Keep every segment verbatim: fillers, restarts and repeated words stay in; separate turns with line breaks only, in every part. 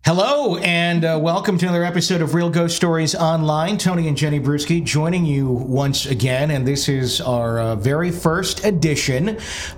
Hello, and uh, welcome to another episode of Real Ghost Stories Online. Tony and Jenny Bruschi joining you once again, and this is our uh, very first edition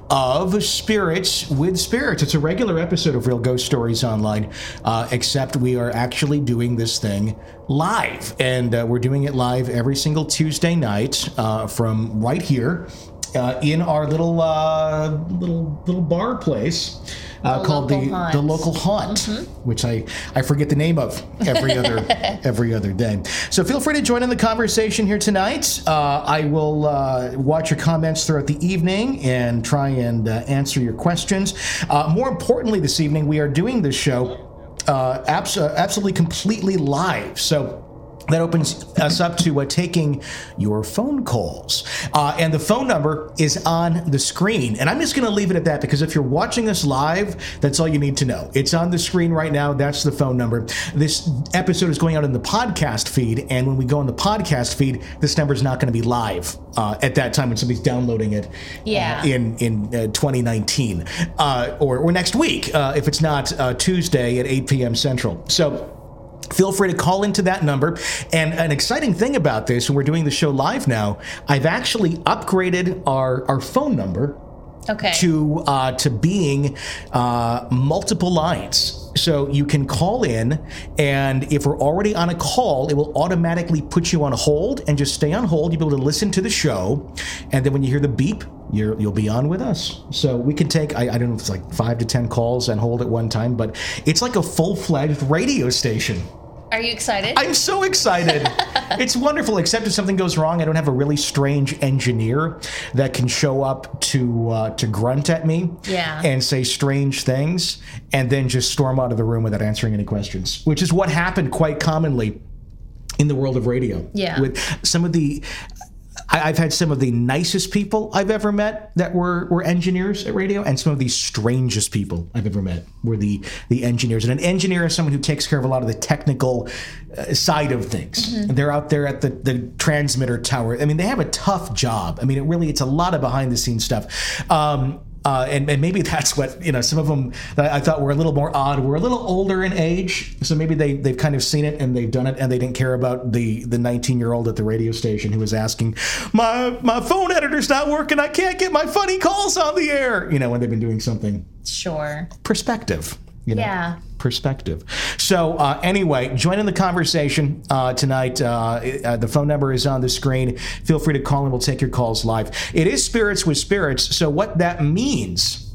of Spirits with Spirits. It's a regular episode of Real Ghost Stories Online, uh, except we are actually doing this thing live, and uh, we're doing it live every single Tuesday night uh, from right here uh, in our little uh, little little bar place. Uh,
the
called the
haunt.
the local haunt, mm-hmm. which I, I forget the name of every other every other day. So feel free to join in the conversation here tonight. Uh, I will uh, watch your comments throughout the evening and try and uh, answer your questions. Uh, more importantly, this evening we are doing this show uh, abs- uh, absolutely completely live. So that opens us up to uh, taking your phone calls. Uh, and the phone number is on the screen. And I'm just going to leave it at that because if you're watching us live, that's all you need to know. It's on the screen right now. That's the phone number. This episode is going out in the podcast feed. And when we go in the podcast feed, this number is not going to be live uh, at that time when somebody's downloading it
yeah.
uh, in, in uh, twenty nineteen uh, or, or next week uh, if it's not uh, Tuesday at eight p.m. Central. So feel free to call into that number. And an exciting thing about this, when we're doing the show live now, I've actually upgraded our, our phone number
okay.
to uh, to being uh, multiple lines. So you can call in, and if we're already on a call, it will automatically put you on hold and just stay on hold. You'll be able to listen to the show, and then when you hear the beep, You're, you'll be on with us. So we can take, I, I don't know if it's like five to ten calls and hold at one time, but it's like a full-fledged radio station.
Are you excited?
I'm so excited. It's wonderful, except if something goes wrong, I don't have a really strange engineer that can show up to uh, to grunt at me
yeah.
and say strange things and then just storm out of the room without answering any questions, which is what happened quite commonly in the world of radio.
Yeah.
With some of the... I've had some of the nicest people I've ever met that were, were engineers at radio, and some of the strangest people I've ever met were the, the engineers. And an engineer is someone who takes care of a lot of the technical uh, side of things. Mm-hmm. They're out there at the, the transmitter tower. I mean, they have a tough job. I mean, it really, it's a lot of behind the scenes stuff. Um, Uh, and, and maybe that's what, you know, some of them that I thought were a little more odd were a little older in age. So maybe they, they've kind of seen it and they've done it and they didn't care about the, the nineteen-year-old at the radio station who was asking, my my phone editor's not working. I can't get my funny calls on the air. You know, when they've been doing something.
Sure.
Perspective. You know,
yeah.
Perspective. So uh, anyway, join in the conversation uh, tonight. Uh, uh, the phone number is on the screen. Feel free to call and we'll take your calls live. It is Spirits with Spirits. So what that means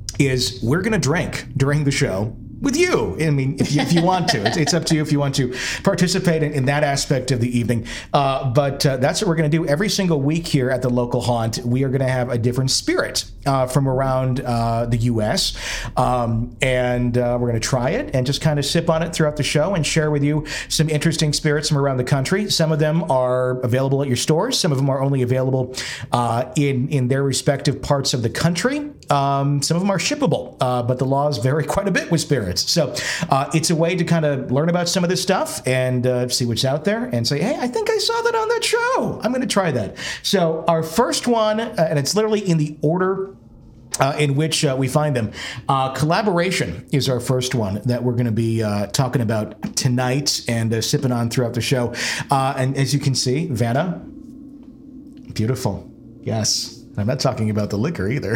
is we're going to drink during the show with you. I mean, if you, if you want to. It's, it's up to you if you want to participate in, in that aspect of the evening. Uh, but uh, that's what we're going to do every single week here at the local haunt. We are going to have a different spirit uh, from around uh, the U S Um, and uh, we're going to try it and just kind of sip on it throughout the show and share with you some interesting spirits from around the country. Some of them are available at your stores. Some of them are only available uh, in, in their respective parts of the country. Um, some of them are shippable, uh, but the laws vary quite a bit with spirits. So uh, it's a way to kind of learn about some of this stuff and uh, see what's out there and say, hey, I think I saw that on that show. I'm going to try that. So our first one, uh, and it's literally in the order Uh, in which uh, we find them. Uh, collaboration is our first one that we're going to be uh, talking about tonight and uh, sipping on throughout the show. Uh, and as you can see, Vanna, beautiful. Yes. I'm not talking about the liquor either.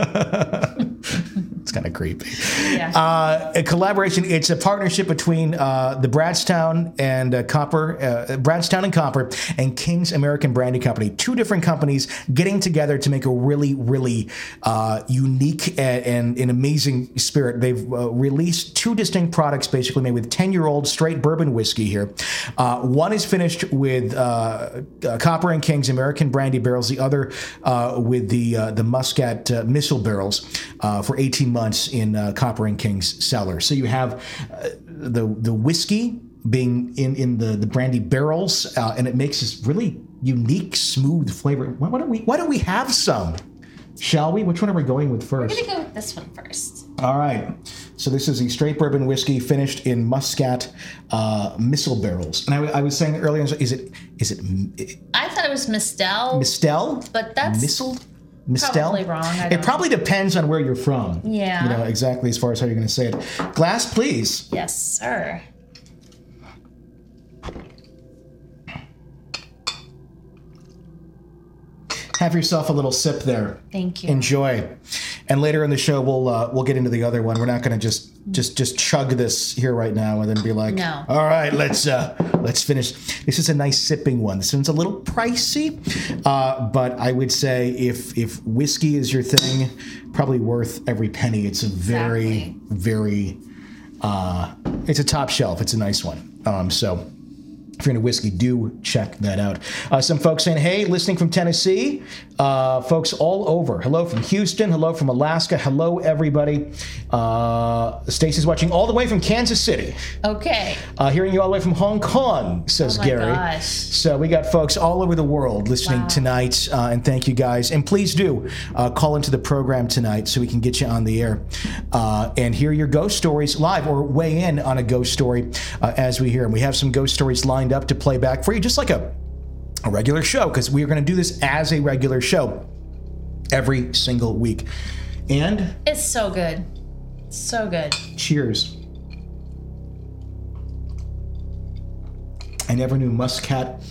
It's kind of creepy.
Yeah.
Uh, a collaboration. It's a partnership between uh, the Bradstown and uh, Copper, uh, Bradstown and Copper, and King's American Brandy Company. Two different companies getting together to make a really, really uh, unique and, and an amazing spirit. They've uh, released two distinct products, basically made with ten-year-old straight bourbon whiskey here. Uh, one is finished with uh, uh, Copper and King's American Brandy barrels. The other uh, with the uh, the Muscat uh, Missile barrels uh, for eighteen months in uh, Copper and King's cellar. So you have uh, the the whiskey being in, in the, the brandy barrels, uh, and it makes this really unique, smooth flavor. Why, why don't we Why don't we have some? Shall we? Which one are we going with first?
We're gonna go with this one first.
All right. So this is a straight bourbon whiskey finished in Muscat uh, Missile barrels. And I, I was saying earlier, is it is it?
I thought it was Mistel.
Mistel?
But that's
Missile? Mistel?
Probably wrong. I don't
It probably depends on where you're from.
Yeah.
You know, exactly as far as how you're going to say it. Glass, please.
Yes, sir.
Have yourself a little sip there.
Thank you.
Enjoy. And later in the show, we'll uh, we'll get into the other one. We're not going to just just just chug this here right now and then be like,
No.
all right, let's uh, let's finish. This is a nice sipping one. This one's a little pricey, uh, but I would say if if whiskey is your thing, probably worth every penny. It's a very
Exactly.
very uh, it's a top shelf. It's a nice one. Um, so. If you're into whiskey, do check that out. Uh, some folks saying, hey, listening from Tennessee. Uh, folks all over. Hello from Houston. Hello from Alaska. Hello, everybody. Uh, Stacy's watching all the way from Kansas City.
Okay.
Uh, hearing you all the way from Hong Kong, says
Oh my
Gary.
gosh.
So we got folks all over the world listening
Wow.
tonight, uh, and thank you guys. And please do uh, call into the program tonight so we can get you on the air uh, and hear your ghost stories live or weigh in on a ghost story uh, as we hear them. We have some ghost stories lined up to play back for you, just like a, a regular show, because we are going to do this as a regular show every single week. And
It's so good. So good.
cheers. I never knew Muscat.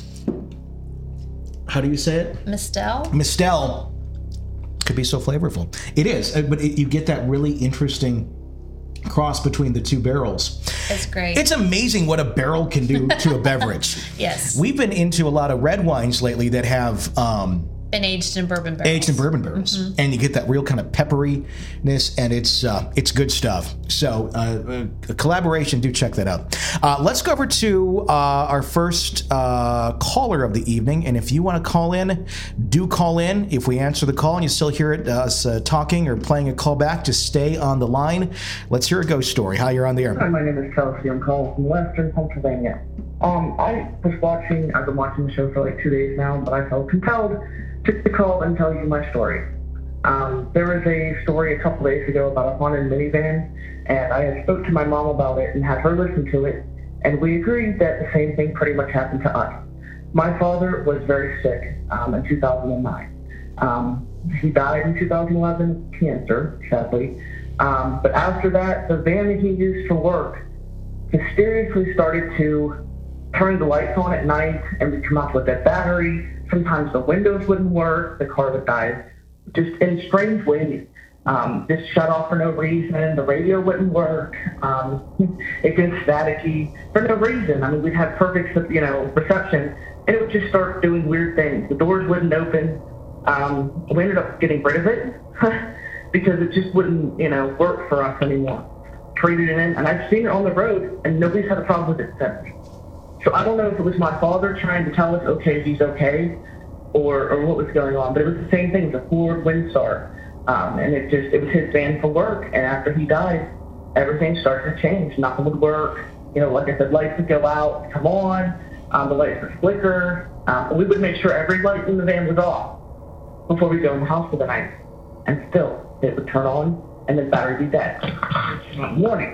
How do you say it?
Mistel?
Mistel could be so flavorful. It is, uh, but it, you get that really interesting cross between the two barrels.
It's great.
It's amazing what a barrel can do to a beverage.
yes.
We've been into a lot of red wines lately that have um,
Been aged in bourbon barrels.
aged in bourbon barrels,
Mm-hmm.
and you get that real kind of pepperiness, and it's uh, it's good stuff. So, uh, uh, collaboration, do check that out. Uh, let's go over to uh, our first uh, caller of the evening, and if you want to call in, do call in. If we answer the call and you still hear it, uh, us uh, talking or playing a call back, just stay on the line. Let's hear a ghost story. Hi, you're on the
Hi,
air.
my name is Kelsey. I'm calling from Western Pennsylvania. Um, I was watching, I've been watching the show for like two days now, but I felt compelled to call and tell you my story. Um, there was a story a couple days ago about a haunted minivan, and I had spoke to my mom about it and had her listen to it, and we agreed that the same thing pretty much happened to us. My father was very sick um, in two thousand nine. Um, he died in two thousand eleven of cancer, sadly. Um, but after that, the van that he used for work mysteriously started to turn the lights on at night and would come out with that battery. Sometimes the windows wouldn't work, the car would die just in strange ways. Um, just shut off for no reason, the radio wouldn't work, um, it gets staticky for no reason. I mean, we'd have perfect, you know, reception, and it would just start doing weird things. The doors wouldn't open. Um, we ended up getting rid of it because it just wouldn't, you know, work for us anymore. Traded it in, and I've seen it on the road, and nobody's had a problem with it since. So I don't know if it was my father trying to tell us, okay, he's okay, or, or what was going on, but it was the same thing, the Ford Windstar. Um, and it just, it was his van for work, and after he died, everything started to change. Nothing would work. You know, like I said, lights would go out, come on, um, the lights would flicker. Um, we would make sure every light in the van was off before we go in the house for the night. And still, it would turn on, and then battery would be dead. Warning.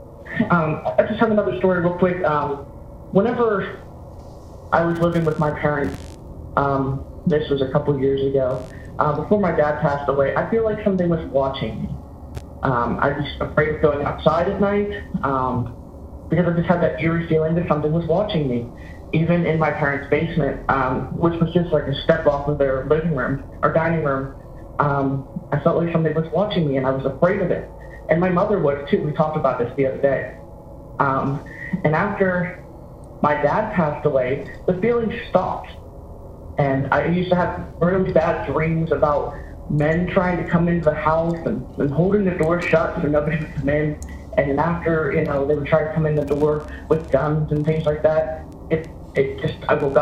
Um, I just have another story real quick. Um, whenever I was living with my parents, um, this was a couple years ago, uh, before my dad passed away, I feel like something was watching me. Um, I was afraid of going outside at night um, because I just had that eerie feeling that something was watching me. Even in my parents' basement, um, which was just like a step off of their living room or dining room, um, I felt like something was watching me, and I was afraid of it. And my mother was too. We talked about this the other day. Um, and after my dad passed away, the feeling stopped. And I used to have really bad dreams about men trying to come into the house and, and holding the door shut so nobody would come in. And then after, you know, they would try to come in the door with guns and things like that, it, it just, I woke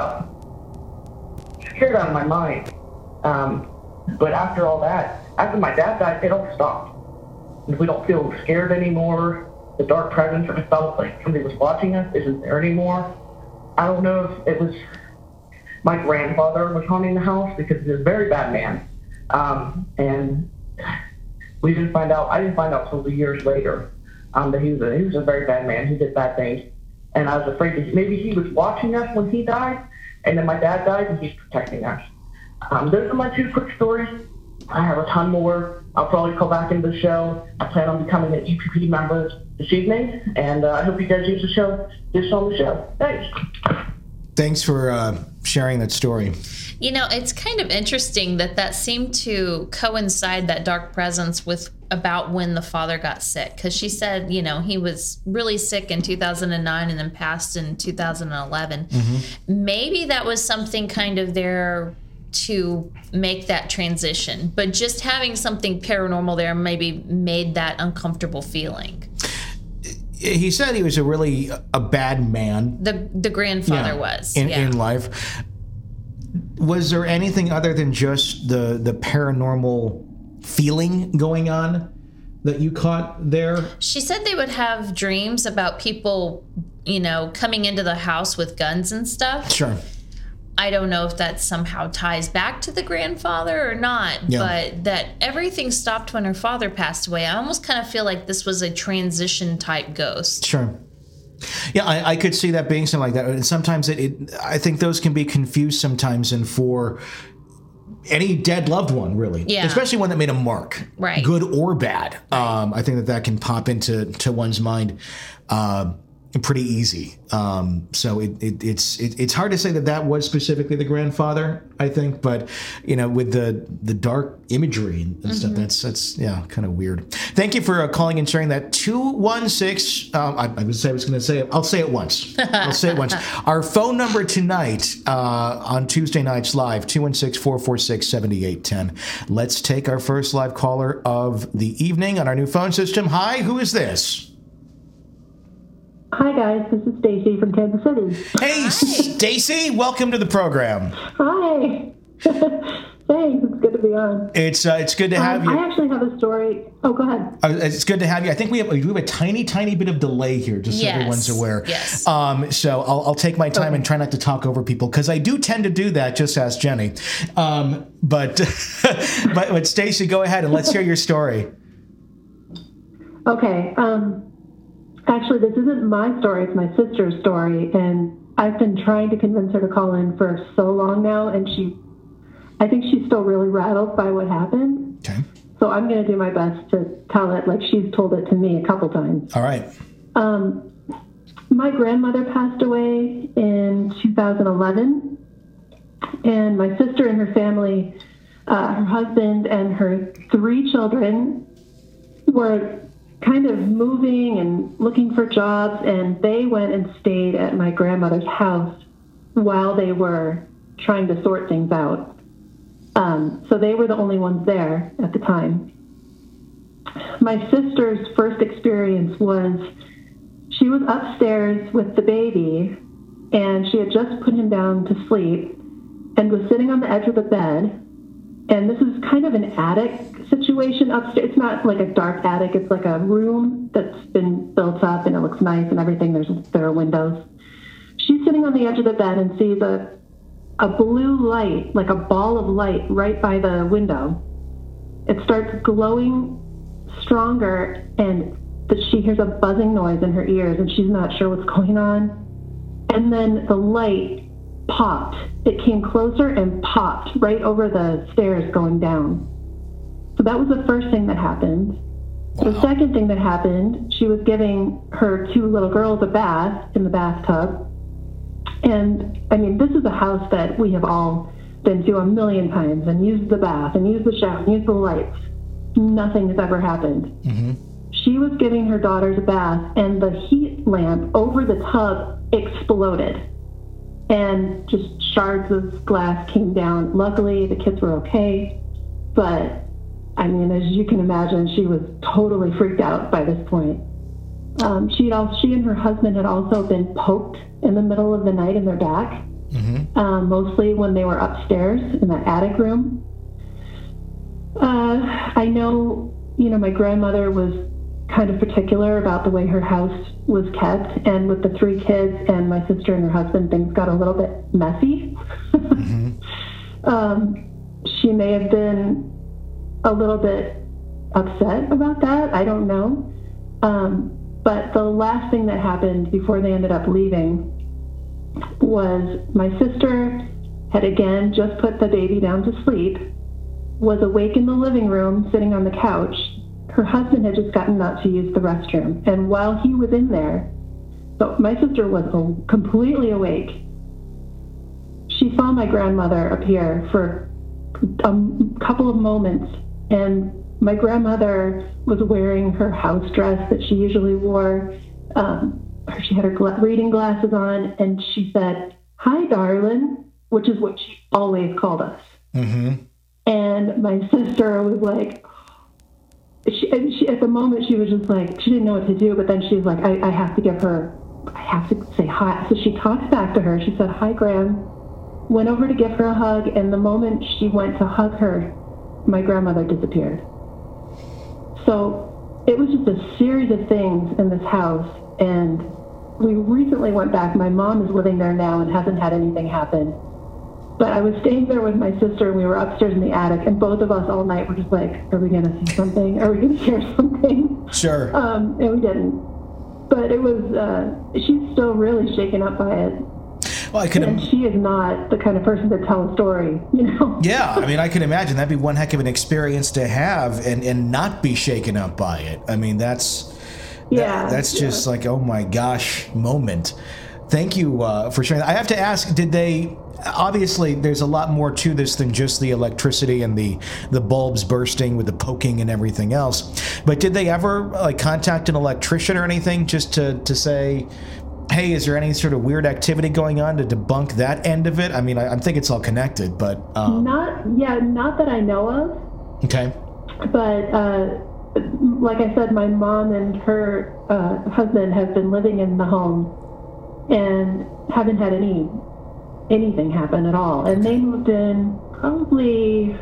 up. Scared out of my mind. Um, but after all that, after my dad died, it all stopped. We don't feel scared anymore. The dark presence that felt like somebody was watching us isn't there anymore. I don't know if it was my grandfather was haunting the house because he was a very bad man. Um, and we didn't find out, I didn't find out until years later um, that he was, a, he was a very bad man. He did bad things. And I was afraid that maybe he was watching us when he died, and then my dad died and he's protecting us. Um, those are my two quick stories. I have a ton more. I'll probably call back into the show. I plan on becoming an E P P member this evening, and uh, I hope you guys use the show, this on the show. Thanks.
Thanks for uh, sharing that story.
You know, it's kind of interesting that that seemed to coincide, that dark presence, with about when the father got sick. Because she said, you know, he was really sick in two thousand nine and then passed in two thousand eleven. Mm-hmm. Maybe that was something kind of there to make that transition. But just having something paranormal there maybe made that uncomfortable feeling.
He said he was a really a bad man.
The the grandfather
yeah,
was.
In,
yeah.
in life. Was there anything other than just the, the paranormal feeling going on that you caught there?
She said they would have dreams about people, you know, coming into the house with guns and stuff.
Sure.
I don't know if that somehow ties back to the grandfather or not,
yeah.
but that everything stopped when her father passed away. I almost kind of feel like this was a transition type ghost.
Sure. Yeah, I, I could see that being something like that. And sometimes it, it, I think those can be confused sometimes, and for any dead loved one, really.
Yeah.
Especially one that made a mark.
Right.
Good or bad. Um, I think that that can pop into to one's mind uh, pretty easy. Um, so it, it, it's it, it's hard to say that that was specifically the grandfather, I think. But, you know, with the the dark imagery and mm-hmm. stuff, that's, that's yeah, kind of weird. Thank you for uh, calling and sharing that. two one six, um, I, I was, I was going to say it. I'll say it once. I'll say it once. Our phone number tonight uh, on Tuesday nights live, two one six, four four six, seven eight one zero. Let's take our first live caller of the evening on our new phone system. Hi, who is this?
Hi, guys. This is Stacy from Kansas City.
Hey, Stacy. Welcome to the program.
Hi. Thanks. It's good to be on.
It's uh, it's good to have
um,
you.
I actually have a story. Oh, go ahead.
Uh, it's good to have you. I think we have, we have a tiny, tiny bit of delay here, just so
yes.
everyone's aware.
Yes.
Um, so I'll, I'll take my time okay. and try not to talk over people, because I do tend to do that. Just ask Jenny. Um, but, but, but Stacy, go ahead and let's hear your story.
Okay. Um, Actually, this isn't my story, it's my sister's story, and I've been trying to convince her to call in for so long now, and she, I think she's still really rattled by what happened.
Okay.
So I'm going to do my best to tell it like she's told it to me a couple times.
All right.
Um, my grandmother passed away in two thousand eleven, and my sister and her family, uh, her husband and her three children were kind of moving and looking for jobs, and they went and stayed at my grandmother's house while they were trying to sort things out. Um, so they were the only ones there at the time. My sister's first experience was she was upstairs with the baby, and she had just put him down to sleep and was sitting on the edge of the bed. And this is kind of an attic situation upstairs. It's not like a dark attic. It's like a room that's been built up, and it looks nice and everything. There's there are windows. She's sitting on the edge of the bed and sees a a blue light, like a ball of light, right by the window. It starts glowing stronger, and she hears a buzzing noise in her ears, and she's not sure what's going on. And then the light popped. It came closer and popped right over the stairs going down. So that was the first thing that happened. Wow. The second thing that happened, she was giving her two little girls a bath in the bathtub. And, I mean, this is a house that we have all been to a million times and used the bath and used the shower and used the lights. Nothing has ever happened. Mm-hmm. She was giving her daughters a bath, and the heat lamp over the tub exploded. And just shards of glass came down. Luckily, the kids were okay. But, I mean, as you can imagine, she was totally freaked out by this point. Um, she, had also, she and her husband had also been poked in the middle of the night in their back, mm-hmm. um, mostly when they were upstairs in the attic room. Uh, I know, you know, my grandmother was kind of particular about the way her house was kept, and with the three kids and my sister and her husband, things got a little bit messy. mm-hmm. um, she may have been a little bit upset about that. I don't know. Um, but the last thing that happened before they ended up leaving was my sister had again just put the baby down to sleep, was awake in the living room, sitting on the couch. Her husband had just gotten up to use the restroom. And while he was in there, so my sister was completely awake. She saw my grandmother appear for a couple of moments, and my grandmother was wearing her house dress that she usually wore. Um, she had her gla- reading glasses on, and she said, "Hi, darling," which is what she always called us.
Mm-hmm.
And my sister was like, she, and she, at the moment, she was just like, she didn't know what to do, but then she was like, I, I have to give her, I have to say hi. So she talked back to her. She said, "Hi, Gran." Went over to give her a hug, and the moment she went to hug her, my grandmother disappeared. So it was just a series of things in this house, and we recently went back. My mom is living there now and hasn't had anything happen. But I was staying there with my sister, and we were upstairs in the attic, and both of us all night were just like, are we going to see something? Are we going to hear something?
Sure.
Um, and we didn't. But it was, uh, she's still really shaken up by it.
Well, I could.
And she is not the kind of person to tell a story, you know?
Yeah, I mean, I can imagine that'd be one heck of an experience to have and, and not be shaken up by it. I mean, that's
yeah,
that, that's just
yeah.
like, oh my gosh, moment. Thank you uh, for sharing that. I have to ask, did they, obviously there's a lot more to this than just the electricity and the, the bulbs bursting with the poking and everything else, but did they ever like contact an electrician or anything just to, to say, hey, is there any sort of weird activity going on to debunk that end of it? I mean, I, I think it's all connected, but... Um,
not, yeah, not that I know of.
Okay.
But, uh, like I said, my mom and her uh, husband have been living in the home and haven't had any anything happen at all. And they moved in probably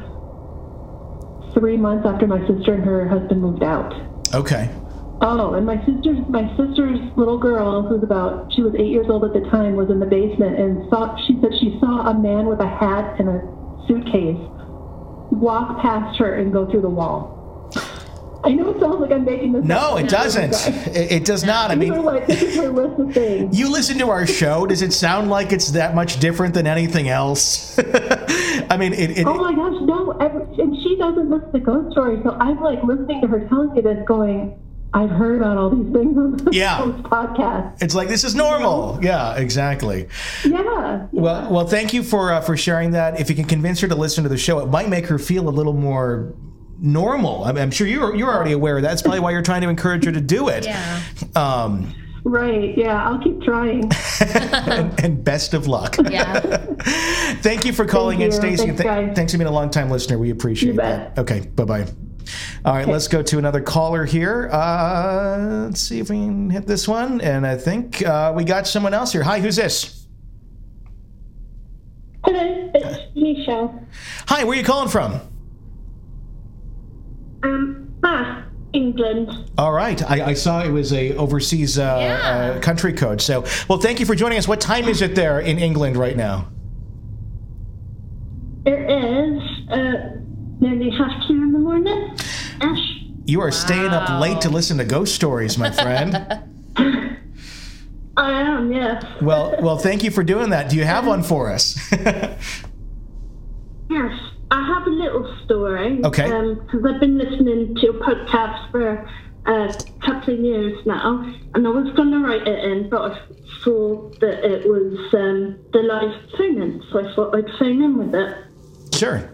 three months after my sister and her husband moved out.
Okay.
Oh, and my sister's my sister's little girl, who's about she was eight years old at the time, was in the basement and saw. She said she saw a man with a hat and a suitcase walk past her and go through the wall. I know it sounds like I'm making this.
No,
up.
it doesn't. It, it does not. I
These
mean,
are like, this is her list of things.
you listen to our show. Does it sound like it's that much different than anything else? I mean, it. it
oh my gosh, no! Every, and she doesn't listen to ghost stories, so I'm like listening to her telling me this, going, I've heard about all these things on this
yeah.
podcast.
It's like, this is normal. Yeah, exactly.
Yeah. yeah.
Well, well, thank you for uh, for sharing that. If you can convince her to listen to the show, it might make her feel a little more normal. I mean, I'm sure you're you're already aware of that. That's probably why you're trying to encourage her to do it.
Yeah.
Um,
right. Yeah. I'll keep trying.
and, and best of luck.
Yeah.
Thank you for calling
Thank
in,
you.
Stacey.
Thanks,
Th-
guys.
thanks for being a long-time listener. We appreciate
You bet.
that. Okay. Bye-bye. All right,
Okay.
let's go to another caller here. Uh, let's see if we can hit this one. And I think uh, we got someone else here. Hi, who's this?
Hello, it's Michelle.
Hi, where are you calling from?
Um, Bath, England.
All right. I, I saw it was a overseas uh,
Yeah.
uh, country code. So, well, thank you for joining us. What time is it there in England right now?
It is uh, nearly half two in the morning. Ash.
You are staying up
Wow.
late to listen to ghost stories, my friend.
I am, yes.
well, well, thank you for doing that. Do you have one for us?
Yes, I have a little story.
Okay.
Because I've been listening to your podcast for a couple of years now, and I was going to write it in, but I saw that it was um, the live phone-in, so I thought I'd phone in with it.
Sure.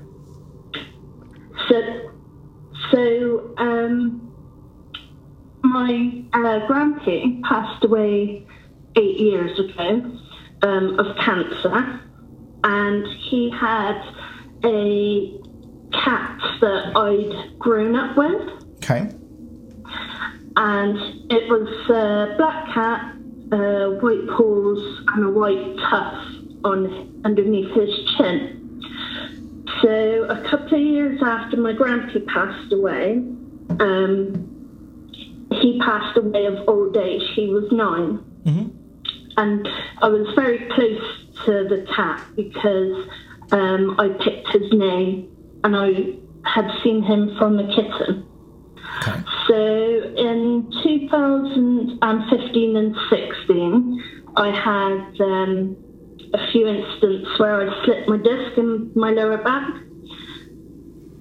So, so um, my uh, grandpa passed away eight years ago um, of cancer, and he had a cat that I'd grown up with,
Okay.
and it was a black cat, uh, white paws, and a white tuft on underneath his chin. So a couple of years after my grandpa passed away, um, he passed away of old age. He was nine.
Mm-hmm.
And I was very close to the cat because um, I picked his name and I had seen him from a kitten.
Okay.
So in two thousand fifteen and sixteen, I had um, a few instances where I slipped my disc in my lower back.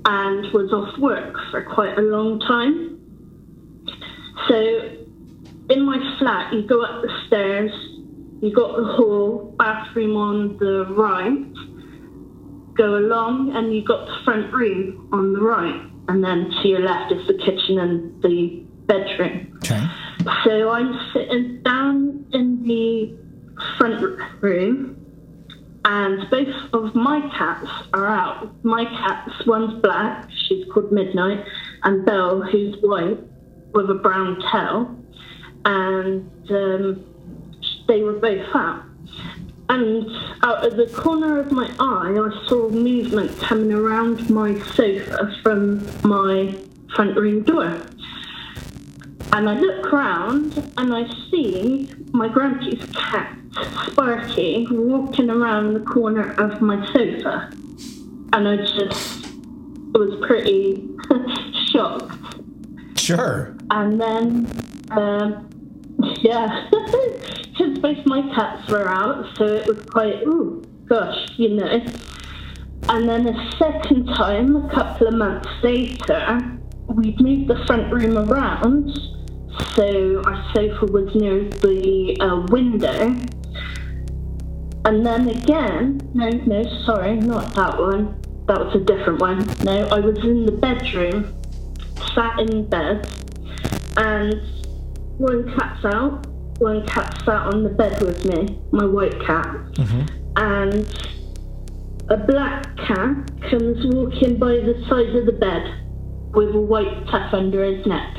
and was off work for quite a long time. So in my flat, you go up the stairs, you got the hall, bathroom on the right, go along, and you got the front room on the right, and then to your left is the kitchen and the bedroom.
Okay.
So I'm sitting down in the front room, and both of my cats are out. My cats, one's black, she's called Midnight, and Belle, who's white with a brown tail, and um, they were both out. And out of the corner of my eye, I saw movement coming around my sofa from my front room door. And I look round and I see my grandpa's cat, Sparky, walking around the corner of my sofa. And I just was pretty shocked.
Sure.
And then, um, yeah, because both my cats were out, so it was quite, ooh, gosh, you know. And then a second time, a couple of months later, we'd moved the front room around, so our sofa was near the uh, window. And then again, no, no, sorry, not that one. That was a different one. No, I was in the bedroom, sat in bed, and one cat's out, one cat sat on the bed with me, my white cat, mm-hmm. and a black cat comes walking by the side of the bed with a white tuft under his neck.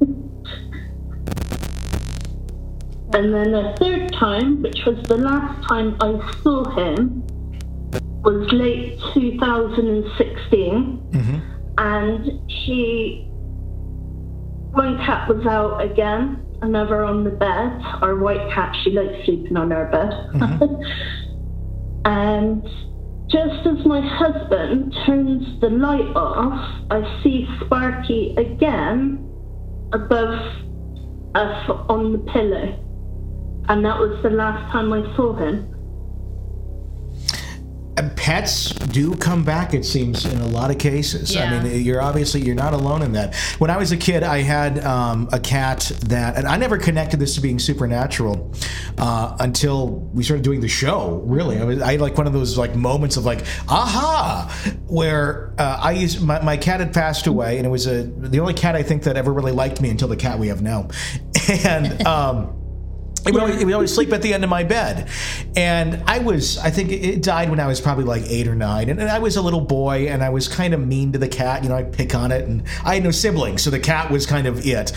And then a third time, which was the last time I saw him, was late two thousand sixteen, mm-hmm. and he, one cat was out again, another on the bed. Our white cat, she likes sleeping on our bed. Mm-hmm. And just as my husband turns the light off, I see Sparky again above us on the pillow. And that was the last time I saw him.
Pets do come back, it seems, in a lot of cases.
Yeah.
I mean, you're obviously, you're not alone in that. When I was a kid, I had um, a cat that, and I never connected this to being supernatural uh, until we started doing the show, really. I, was, I had like one of those like moments of like, aha, where uh, I used, my, my cat had passed away, and it was a the only cat I think that ever really liked me until the cat we have now. And, um, It would, always, it would always sleep at the end of my bed. And I was, I think it died when I was probably like eight or nine. And, and I was a little boy, and I was kind of mean to the cat. You know, I'd pick on it, and I had no siblings, so the cat was kind of it.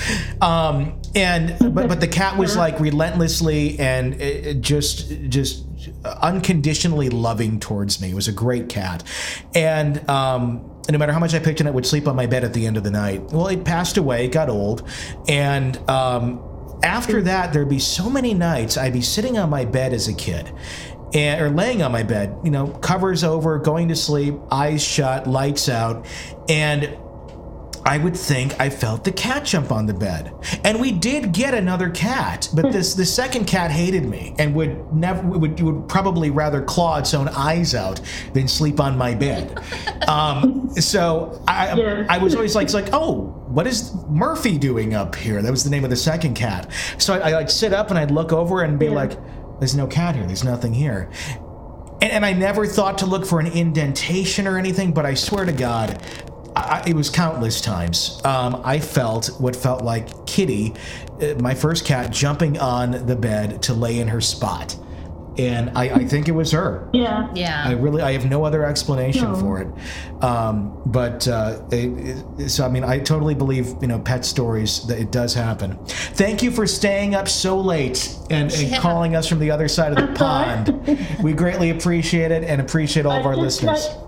Um, and but but the cat was like relentlessly and it, it just just unconditionally loving towards me. It was a great cat. And um And no matter how much I picked on it, it would sleep on my bed at the end of the night. Well, it passed away, it got old, and um, after that, there'd be so many nights I'd be sitting on my bed as a kid, and, or laying on my bed, you know, covers over, going to sleep, eyes shut, lights out, and I would think I felt the cat jump on the bed. And we did get another cat, but this the second cat hated me and would never would would probably rather claw its own eyes out than sleep on my bed. Um, so I yeah. I was always like, it's like, oh, what is Murphy doing up here? That was the name of the second cat. So I, I'd sit up and I'd look over and be yeah. like, there's no cat here. There's nothing here. And, and I never thought to look for an indentation or anything, but I swear to God, I, it was countless times. Um, I felt what felt like Kitty, uh, my first cat, jumping on the bed to lay in her spot. And I, I think it was her.
Yeah.
Yeah.
I really, I have no other explanation
no.
for it. Um, but, uh, it, it, so, I mean, I totally believe, you know, pet stories, that it does happen. Thank you for staying up so late and, and
yeah.
calling us from the other side of the pond. We greatly appreciate it and appreciate all of our listeners.
Like-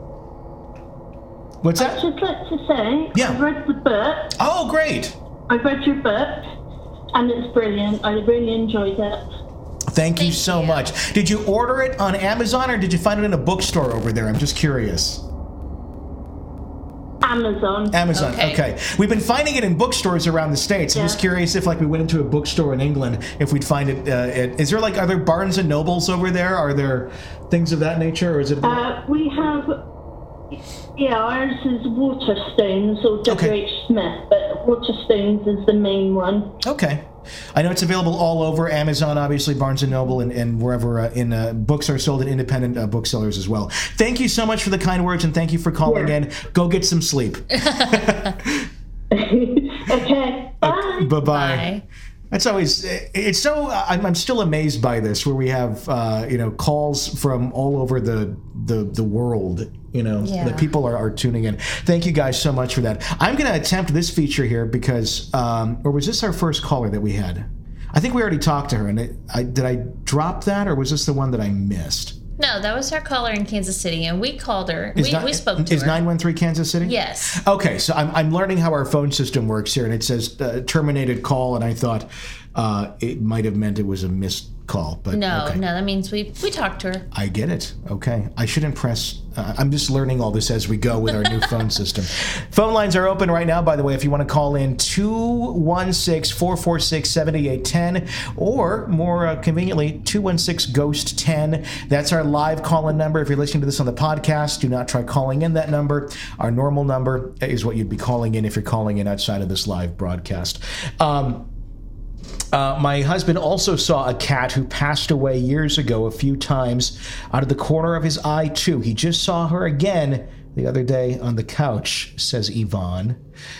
What's that?
I'd just like to say,
Yeah.
I've read the book.
Oh, great.
I've read your book, and it's brilliant. I really enjoyed it.
Thank you
Thank
so
you.
much. Did you order it on Amazon, or did you find it in a bookstore over there? I'm just curious.
Amazon.
Amazon, okay.
Okay.
We've been finding it in bookstores around the States. I'm
Yeah.
just curious if, like, we went into a bookstore in England, if we'd find it. Uh, it is there, like, are there Barnes and Nobles over there? Are there things of that nature, or is it?
Uh, we have Yeah, ours is Waterstones or W H
Okay.
Smith, but Waterstones is the main one.
Okay. I know it's available all over Amazon, obviously, Barnes and Noble, and, and wherever uh, in uh, books are sold at independent uh, booksellers as well. Thank you so much for the kind words, and thank you for calling
Yeah.
in. Go get some sleep.
Okay, bye.
Bye-bye.
Bye.
That's always, it's so, I'm, I'm still amazed by this, where we have, uh, you know, calls from all over the the, the world, you know,
Yeah.
that people are, are tuning in. Thank you guys so much for that. I'm going to attempt this feature here because, um, or was this our first caller that we had? I think we already talked to her, and it, I, did I drop that, or was this the one that I missed?
No, that was our caller in Kansas City, and we called her.
Is
We,
not-
we spoke to
Is
her.
nine one three Kansas City?
Yes.
Okay, so I'm, I'm learning how our phone system works here, and it says uh, terminated call, and I thought uh, it might have meant it was a missed call, but
No,
okay.
no, that means we we talked to her.
I get it. Okay. I shouldn't press. Uh, I'm just learning all this as we go with our new phone system. Phone lines are open right now, by the way, if you want to call in two one six, four four six, seven eight one zero or more uh, conveniently, two one six, ghost ten. That's our live call-in number. If you're listening to this on the podcast, do not try calling in that number. Our normal number is what you'd be calling in if you're calling in outside of this live broadcast. Um, Uh, my husband also saw a cat who passed away years ago a few times out of the corner of his eye, too. He just saw her again the other day on the couch, says Yvonne.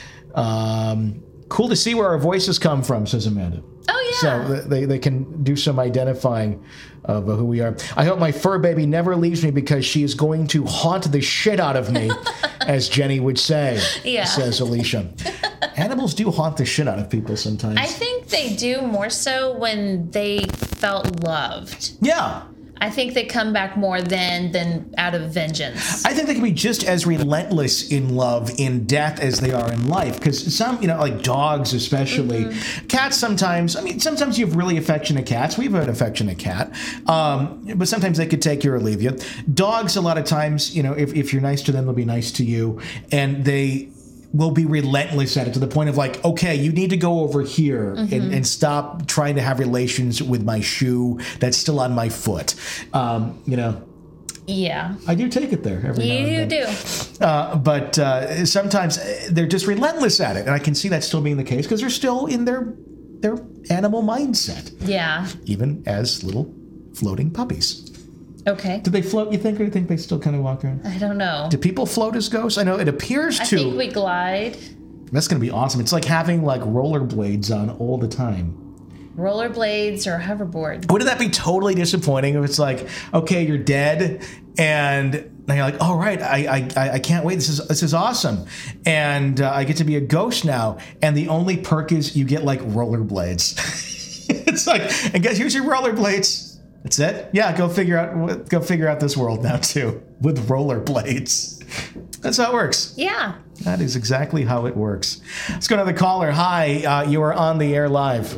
Um, cool to see where our voices come from, says Amanda.
Oh, yeah.
So they, they can do some identifying of who we are. I hope my fur baby never leaves me because she is going to haunt the shit out of me, as Jenny would say,
Yeah.
says Alicia. Animals do haunt the shit out of people sometimes.
I think they do more so when they felt loved.
Yeah.
I think they come back more than than out of vengeance.
I think they can be just as relentless in love in death as they are in life. Because some, you know, like dogs especially,
Mm-hmm.
cats sometimes, I mean, sometimes you have really affectionate cats. We have an affectionate cat. Um, but sometimes they could take you or leave you. Dogs, a lot of times, you know, if, if you're nice to them, they'll be nice to you. And they will be relentless at it to the point of like, okay, you need to go over here
Mm-hmm.
and, and stop trying to have relations with my shoe that's still on my foot. Um, you know,
Yeah.
I do take it there every now
You
and then.
do.
Uh, but uh, sometimes they're just relentless at it, and I can see that still being the case because they're still in their their animal mindset,
Yeah.
even as little floating puppies.
Okay.
Do they float? You think, or do you think they still kind of walk around?
I don't know.
Do people float as ghosts? I know it appears
I
to.
think we glide.
That's going to be awesome. It's like having like rollerblades on all the time.
Rollerblades or hoverboard.
Wouldn't that be totally disappointing if it's like, okay, you're dead, and now you're like, all right, I I, I can't wait. This is this is awesome, and uh, I get to be a ghost now. And the only perk is you get like rollerblades. It's like, and guys, here's your rollerblades. That's it. Yeah, go figure out go figure out this world now too with rollerblades. That's how it works.
Yeah.
That is exactly how it works. Let's go to the caller. Hi, uh, you are on the air live.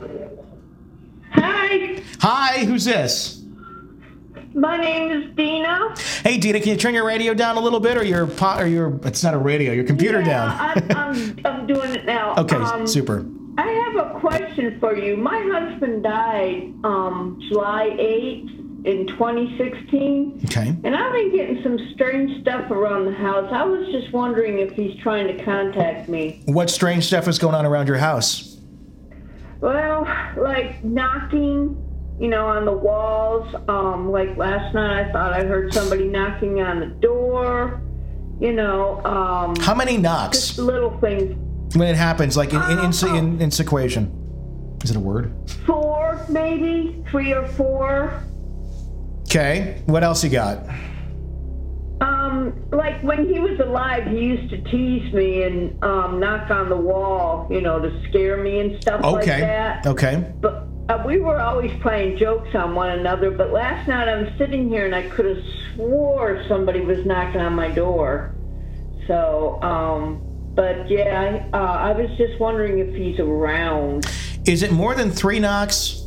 Hi,
Hi, who's this?
my name is Dina.
Hey, Dina, can you turn your radio down a little bit, or your pot, or your? It's not a radio. Your computer down.
I'm, I'm, I'm doing it now.
Okay,
Um,
super.
I have a question for you. My husband died um, July eighth in twenty sixteen,
Okay.
and I've been getting some strange stuff around the house. I was just wondering if he's trying to contact me.
What strange stuff is going on around your house?
Well, like knocking, you know, on the walls. Um, like last night, I thought I heard somebody knocking on the door. You know, um,
How many
just
knocks
little things.
when it happens? Like in in, in,
Oh.
in, in sequation. Is it a word?
Four, maybe three or four.
Okay. What else you got?
Um, like when he was alive, he used to tease me and um, knock on the wall, you know, to scare me and stuff like
Okay.
that.
Okay.
But uh, we were always playing jokes on one another. But last night I'm sitting here and I could have swore somebody was knocking on my door. So, um, but yeah, I, uh, I was just wondering if he's around.
Is it more than three knocks?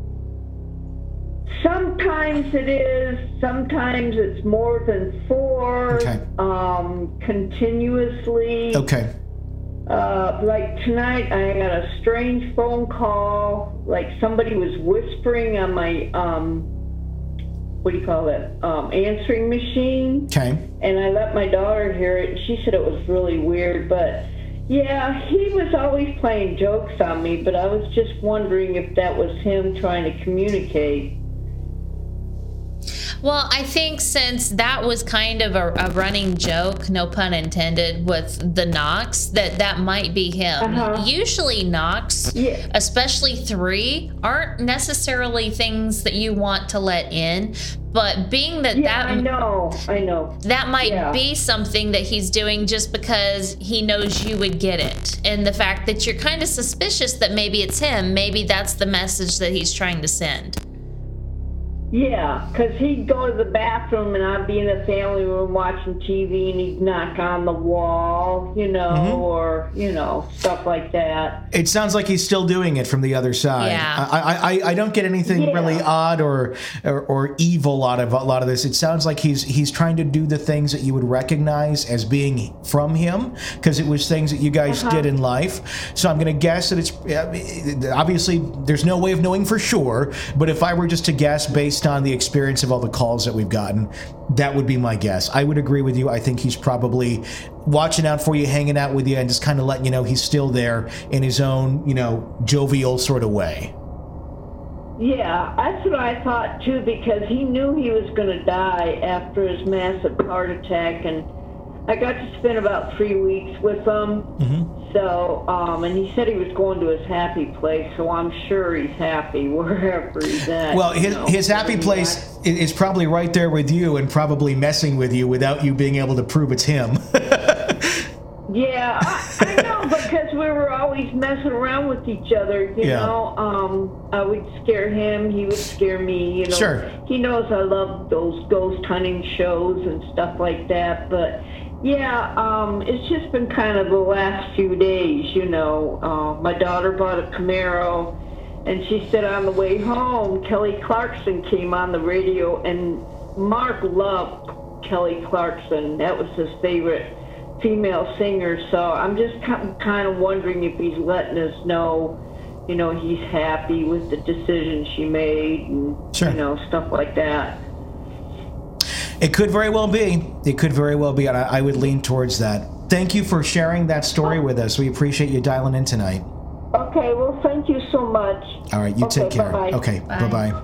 Sometimes it is. Sometimes it's more than four.
Okay.
Um, continuously.
Okay.
Uh, like tonight, I got a strange phone call. Like somebody was whispering on my um,
what do you call it, um, answering machine.
Okay.
And I let my daughter hear it, and she said it was really weird. But, yeah, he was always playing jokes on me, but I was just wondering if that was him trying to communicate.
Well, I think since that was kind of a, a running joke, no pun intended, with the knocks, that that might be him.
Uh-huh.
Usually knocks,
Yeah.
especially three, aren't necessarily things that you want to let in. But being that
Yeah,
that
I know, I know.
that might
Yeah.
be something that he's doing just because he knows you would get it. And the fact that you're kind of suspicious that maybe it's him, maybe that's the message that he's trying to send.
Yeah, because he'd go to the bathroom and I'd be in the family room watching T V and he'd knock on the wall, you know,
Mm-hmm.
or, you know, stuff like that.
It sounds like he's still doing it from the other side.
Yeah.
I, I, I don't get anything
Yeah.
really odd or, or or evil out of a lot of this. It sounds like he's he's trying to do the things that you would recognize as being from him, because it was things that you guys
Uh-huh.
did in life. So I'm going to guess that it's obviously there's no way of knowing for sure. But if I were just to guess based on the experience of all the calls that we've gotten, that would be my guess. I would agree with you. I think he's probably watching out for you, hanging out with you, and just kind of letting you know he's still there in his own, you know, jovial sort of way.
Yeah, that's what I thought too, because he knew he was going to die after his massive heart attack, and I got to spend about three weeks with him.
Mm-hmm.
So, um, and he said he was going to his happy place, so I'm sure he's happy wherever he's at.
Well, his,
you know.
his happy
I mean,
place
I-
is probably right there with you and probably messing with you without you being able to prove it's him.
Yeah, I, I know, because we were always messing around with each other, you
Yeah.
know. Um, I would scare him, he would scare me, you know.
Sure.
He knows I love those ghost hunting shows and stuff like that, but yeah, um, it's just been kind of the last few days, you know. Uh, my daughter bought a Camaro, and she said on the way home, Kelly Clarkson came on the radio, and Mark loved Kelly Clarkson. That was his favorite female singer, so I'm just kind of wondering if he's letting us know, you know, he's happy with the decision she made and,
Sure.
you know, stuff like that.
It could very well be. It could very well be, and I, I would lean towards that. Thank you for sharing that story with us. We appreciate you dialing in tonight.
Okay, well, thank you so much.
All right, you
Okay,
take care.
bye-bye.
Okay,
Bye.
bye-bye.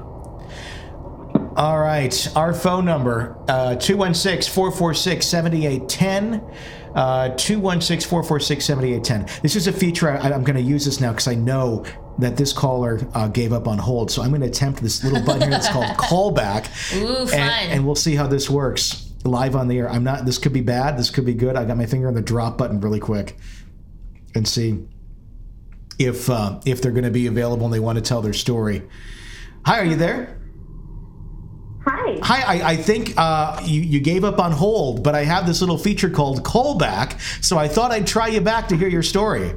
All right, our phone number, uh, two one six, four four six, seven eight one zero, uh, two one six, four four six, seven eight one zero. This is a feature, I, I'm going to use this now because I know that this caller uh, gave up on hold, so I'm going to attempt this little button here that's called callback.
Ooh, fun.
And, and we'll see how this works live on the air. I'm not, this could be bad, this could be good. I got my finger on the drop button really quick and see if uh, if they're going to be available and they want to tell their story. Hi, are you there?
Hi.
Hi, I, I think uh, you, you gave up on hold, but I have this little feature called callback, so I thought I'd try you back to hear your story.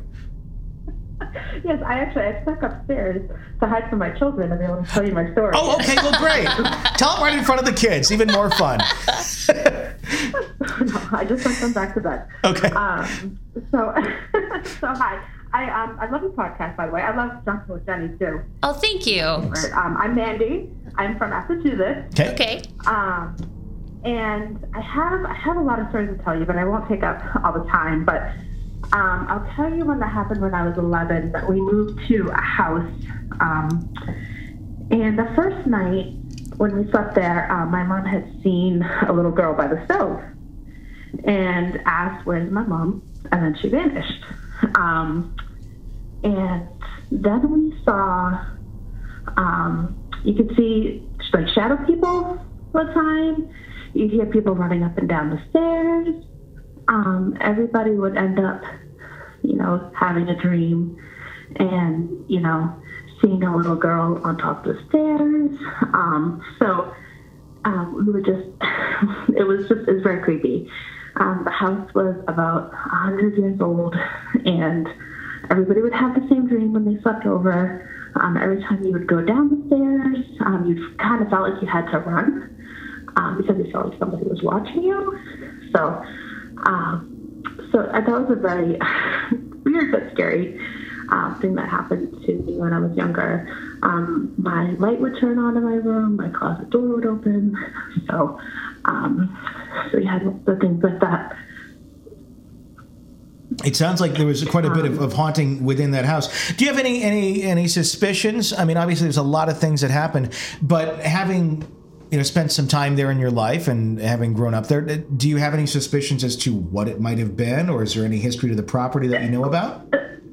Yes, I actually I snuck upstairs to hide from my children and be able to tell you my story.
Oh, okay, well, great. Tell them right in front of the kids, even more fun.
No, I just sent them back to bed.
Okay.
Um, so, so hi. I um I love your podcast, by the way. I love Jumping with Jenny too.
Oh, thank you.
Right. Um, I'm Mandy. I'm from Massachusetts.
Okay.
Okay.
Um, and I have I have a lot of stories to tell you, but I won't take up all the time. But um, I'll tell you one that happened when I was eleven. That we moved to a house, um, and the first night when we slept there, uh, my mom had seen a little girl by the stove, and asked, "Where's my mom?" And then she vanished. Um, and then we saw, um, you could see like shadow people all the time. You'd hear people running up and down the stairs. Um, everybody would end up, you know, having a dream and, you know, seeing a little girl on top of the stairs. Um, so um, we were just, it was just, it was very creepy. Um, the house was about one hundred years old, and everybody would have the same dream when they slept over. Um, every time you would go down the stairs, um, you kind of felt like you had to run um, because you felt like somebody was watching you. So, um, so I thought it was a very weird but scary
um, thing that happened to me when I was younger. Um, my light would turn on in my room, my closet door would open. So, um, so we had the things like that.
It sounds like there was quite a bit of, of haunting within that house. Do you have any, any any suspicions? I mean, obviously there's a lot of things that happen, but having, you know, spent some time there in your life and having grown up there, do you have any suspicions as to what it might have been, or is there any history to the property that you know about?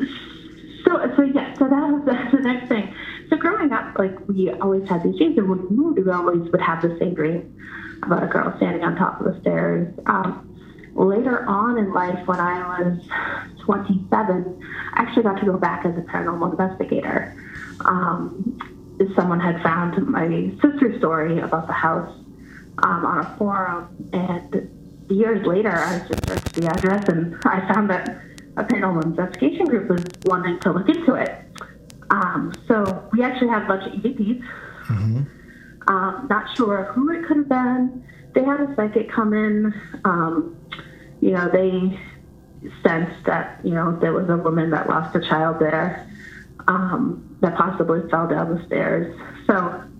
So, so yeah, so that was the, the next thing. So growing up, like, we always had these dreams, and when we moved, we always would have the same dream about a girl standing on top of the stairs. Um, Later on in life, when I was twenty-seven, I actually got to go back as a paranormal investigator. Um, someone had found my sister's story about the house um, on a forum, and years later, I just searched the address, and I found that a paranormal investigation group was wanting to look into it. Um, so we actually had a bunch of E V Ps. Mm-hmm. Um, not sure who it could have been. They had a psychic come in. Um, you know, they sensed that, you know, there was a woman that lost a child there um, that possibly fell down the stairs. So,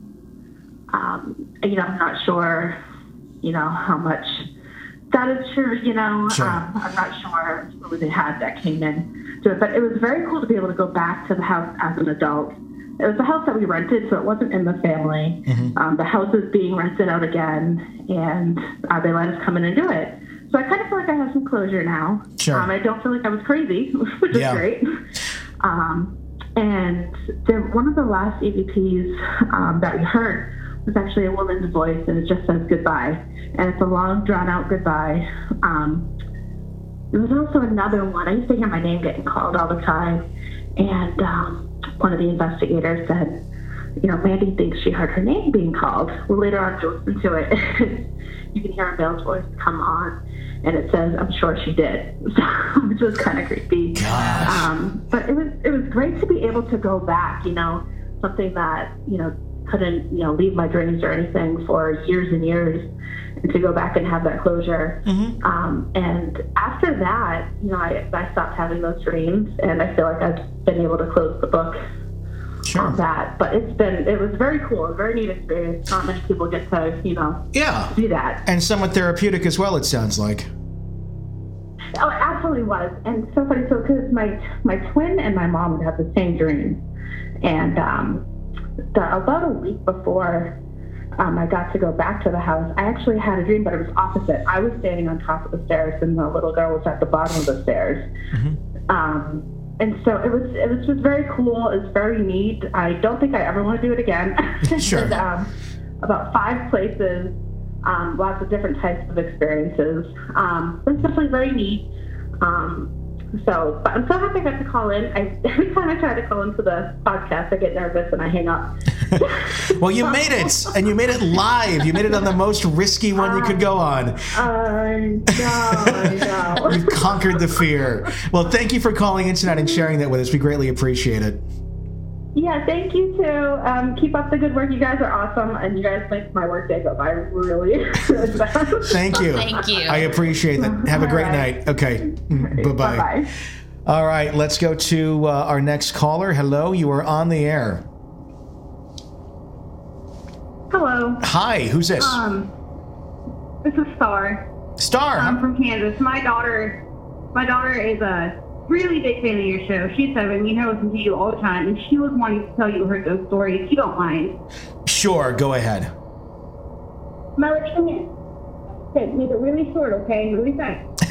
um, you know, I'm not sure, you know, how much that is true, you know.
Sure.
Um, I'm not sure who they had that came in to it. But it was very cool to be able to go back to the house as an adult. It was a house that we rented, so it wasn't in the family. Mm-hmm. Um, the house is being rented out again, and uh, they let us come in and do it. So I kind of feel like I have some closure now.
Sure.
Um, I don't feel like I was crazy, which
yeah.
is great. Um, and the, one of the last E V Ps um, that we heard was actually a woman's voice, and it just says goodbye. And it's a long, drawn-out goodbye. Um, there was also another one. I used to hear my name getting called all the time, and um, one of the investigators said, you know, Mandy thinks she heard her name being called. Well, later on, to listen to it, you can hear a male's voice come on, and it says, I'm sure she did, which was kind of creepy. Um, but it was it was great to be able to go back, you know, something that, you know, couldn't, you know, leave my dreams or anything for years and years, and to go back and have that closure. Mm-hmm. Um, and after that, you know, I, I stopped having those dreams, and I feel like I've been able to close the book. Sure. On that, but it's been it was very cool, a very neat experience. Not many people get to, you know,
yeah,
do that,
and somewhat therapeutic as well. It sounds like.
Oh, it absolutely was, and so funny. So because my my twin and my mom would have the same dream, and um, the, about a week before um, I got to go back to the house, I actually had a dream, but it was opposite. I was standing on top of the stairs, and the little girl was at the bottom of the stairs. Mm-hmm. Um, And so it was it was just very cool. It was very neat. I don't think I ever want to do it again.
Sure.
and, um, about five places, um, lots of different types of experiences. Um, it's definitely very neat. Um, so, but I'm so happy I got to call in. I, every time I try to call into the podcast, I get nervous and I hang up.
Well, you made it, and you made it live. You made it on the most risky one you could go on.
Uh, no, no.
You've conquered the fear. Well, thank you for calling in tonight and sharing that with us. We greatly appreciate it.
Yeah, thank you too. Um, keep up the good work. You guys are awesome, and you guys make my work day go by really, really fast.
Thank you.
Thank you.
I appreciate that. Have a great
All right.
night. Okay. Right. Bye-bye.
Bye-bye.
All right, let's go to uh, our next caller. Hello, you are on the air.
Hello.
Hi, who's this?
Um, this is Star.
Star.
I'm from Kansas. My daughter, my daughter is a really big fan of your show. She's seven. You know, listen to you all the time, and she was wanting to tell you her ghost story. If you don't mind.
Sure, go ahead.
My come here. Okay, make it really short, okay? Really fast.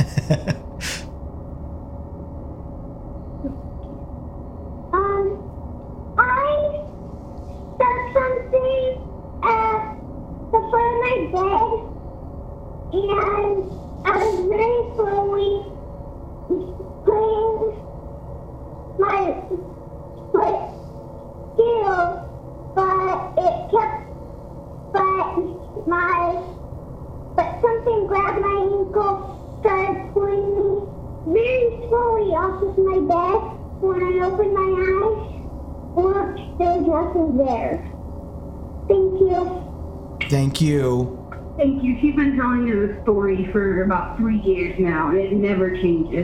um, I said something uh, before my bed, and I was very slowly putting my foot still, but it kept, but my, but something grabbed my ankle, started pulling me very slowly off of my bed. When I opened my eyes, looked, there was nothing there. Thank you.
Thank you.
Thank you. She's been telling you the story for about three years now, and it never changes.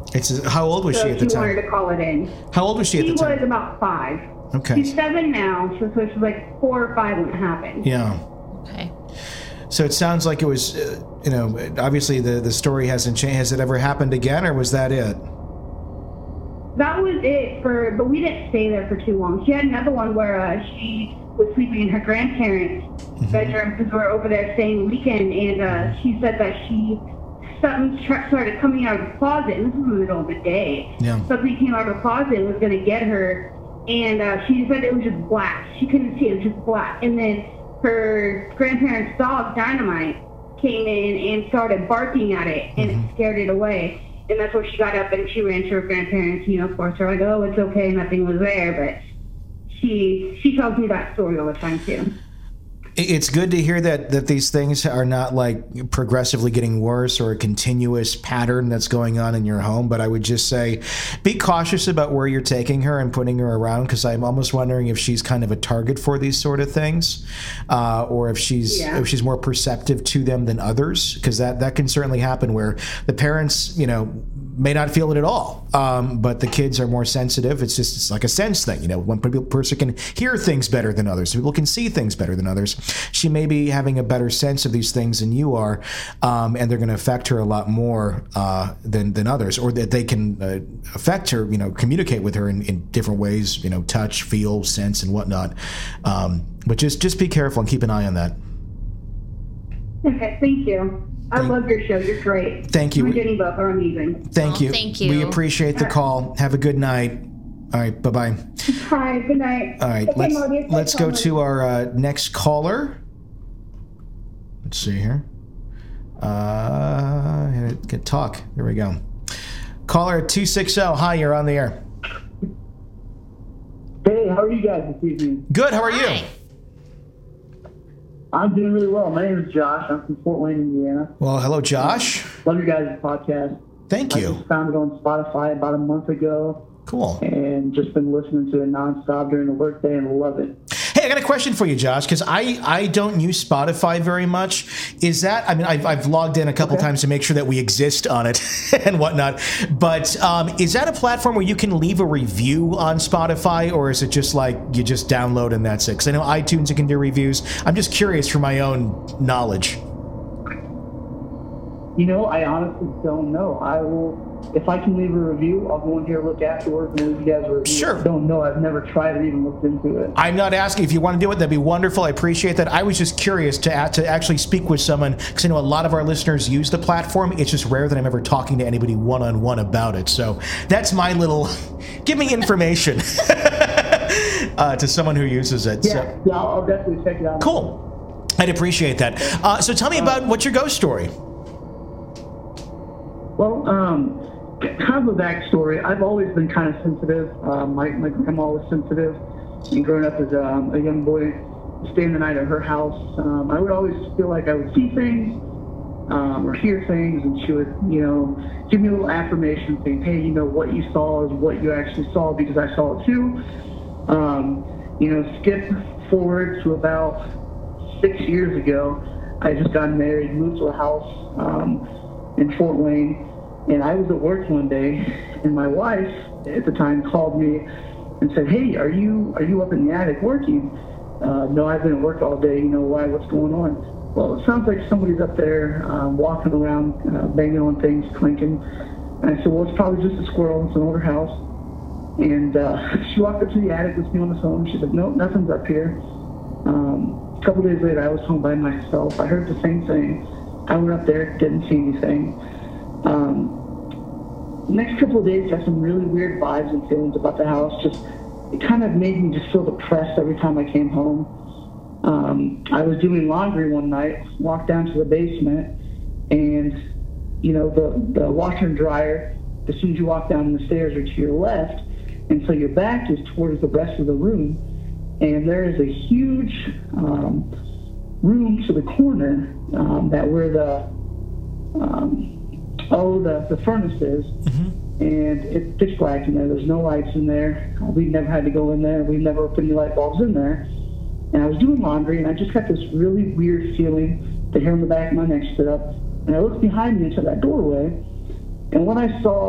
It's how old was
so
she at the
she wanted
time?
to call it in.
How old was she,
She
at the
was
time?
about five.
Okay.
She's seven now, so, so she's like four or five when it happened.
Yeah.
Okay.
So it sounds like it was, uh, you know, obviously the, the story hasn't changed. Has it ever happened again, or was that it?
That was it for, but we didn't stay there for too long. She had another one where uh, she was sleeping in her grandparents'
Mm-hmm.
bedroom because we were over there staying weekend, and uh, she said that she something tr- started coming out of the closet, and this was in the middle of the day.
Yeah.
Something came out of the closet and was going to get her, and uh, she said it was just black. She couldn't see it; it was just black. And then her grandparents' dog, Dynamite, came in and started barking at it, and
Mm-hmm.
it scared it away. And that's when she got up and she ran to her grandparents. You know, of course, they're like, "Oh, it's okay, nothing was there." But she she tells me that story all the time too.
It's good to hear that, that these things are not like progressively getting worse or a continuous pattern that's going on in your home. But I would just say be cautious about where you're taking her and putting her around, because I'm almost wondering if she's kind of a target for these sort of things, uh, or if she's
Yeah.
if she's more perceptive to them than others, because that, that can certainly happen where the parents, you know, may not feel it at all, um, but the kids are more sensitive. It's just it's like a sense thing, you know. One person can hear things better than others. People can see things better than others. She may be having a better sense of these things than you are, um, and they're going to affect her a lot more uh, than than others, or that they can uh, affect her, you know, communicate with her in, in different ways, you know, touch, feel, sense, and whatnot. Um, but just just be careful and keep an eye on that.
Okay, thank you. I love your show. You're great.
Thank you.
You and Jenny both are amazing.
Thank
Oh,
you.
thank you.
We appreciate the call. Have a good night. All right. Bye bye.
Hi. Good night.
All right,
Okay,
let's,
Marty,
let's go
Marty.
to our uh, next caller. Let's see here. Uh, get, get talk. There we go. Caller two sixty. Hi, you're on the air.
Hey, how are you guys this evening?
Good. How are
Hi.
you?
I'm doing really well. My name is Josh. I'm from Fort Wayne, Indiana.
Well, hello, Josh.
Love your guys' podcast.
Thank
I
you.
just found it on Spotify about a month ago
Cool.
and just been listening to it nonstop during the workday and love it.
Hey, I got a question for you, Josh, because I, I don't use Spotify very much. Is that, I mean, I've, I've logged in a couple
Okay.
times to make sure that we exist on it and whatnot, but um, is that a platform where you can leave a review on Spotify, or is it just like you just download and that's it? Because I know iTunes, you can do reviews. I'm just curious for my own knowledge.
You know, I honestly don't know. I will, if I can leave a review, I'll go in here, look afterwards, and leave you guys a review.
Sure.
I don't know. I've never tried it, even looked into it.
I'm not asking if you want to do it. That'd be wonderful. I appreciate that. I was just curious to to actually speak with someone, because I know a lot of our listeners use the platform. It's just rare that I'm ever talking to anybody one-on-one about it. So that's my little, give me information uh, to someone who uses it.
Yeah,
So,
yeah I'll, I'll definitely check it out.
cool. I'd appreciate that. Uh, so tell me about what's your ghost story?
Well, um, kind of a backstory. I've always been kind of sensitive. Uh, my, my grandma was sensitive. And growing up as um, a young boy, staying the night at her house, um, I would always feel like I would see things um, or hear things, and she would, you know, give me a little affirmation saying, hey, you know, what you saw is what you actually saw because I saw it too. Um, you know, skip forward to about six years ago. I just got married, moved to a house um, in Fort Wayne, and I was at work one day, and my wife at the time called me and said, hey, are you are you up in the attic working? Uh, no, I've been at work all day. You know, why? What's going on? Well, it sounds like somebody's up there um, walking around, uh, banging on things, clinking. And I said, well, it's probably just a squirrel. It's an older house. And uh, she walked up to the attic with me on the phone. She said, no, nothing's up here. Um, a couple days later, I was home by myself. I heard the same thing. I went up there, didn't see anything. Um, next couple of days, got some really weird vibes and feelings about the house. Just it kind of made me just feel depressed every time I came home. Um, I was doing laundry one night, walked down to the basement, and you know the the washer and dryer. As soon as you walk down the stairs are to your left, and so your back is towards the rest of the room, and there is a huge um, room to the corner um, that where the um, oh the the furnace is. Mm-hmm. And it's pitch black in there. There's no lights in there. Uh, we've never had to go in there. We've never put any light bulbs in there. And I was doing laundry, and I just got this really weird feeling. The hair on the back of my neck stood up. And I looked behind me into that doorway, and what I saw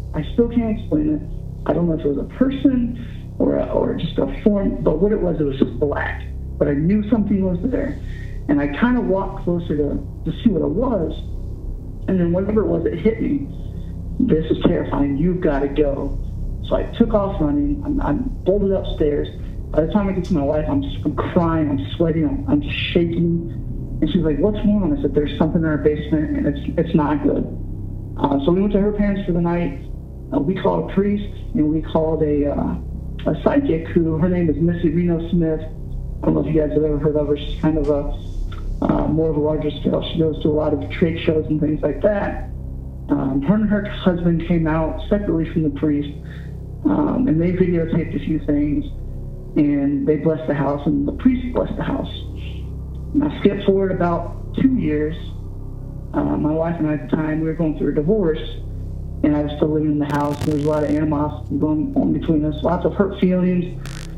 I still can't explain it. I don't know if it was a person or a, or just a form, but what it was, it was just black. But I knew something was there. And I kind of walked closer to, to see what it was. And then whatever it was, it hit me. This is terrifying. You've got to go. So I took off running. I'm, I'm bolted upstairs. By the time I get to my wife, I'm, just, I'm crying. I'm sweating. I'm, I'm just shaking. And she's like, what's going on? I said, there's something in our basement, and it's it's not good. Uh, so we went to her parents for the night. Uh, we called a priest, and we called a, uh, a psychic who, her name is Missy Reno Smith. I don't know if you guys have ever heard of her. She's kind of a uh, more of a larger scale. She goes to a lot of trade shows and things like that. Um, her and her husband came out separately from the priest, um, and they videotaped a few things, and they blessed the house, and the priest blessed the house. And I skipped forward about two years. Uh, my wife and I at the time, we were going through a divorce, and I was still living in the house. There was a lot of animosity going on between us, lots of hurt feelings.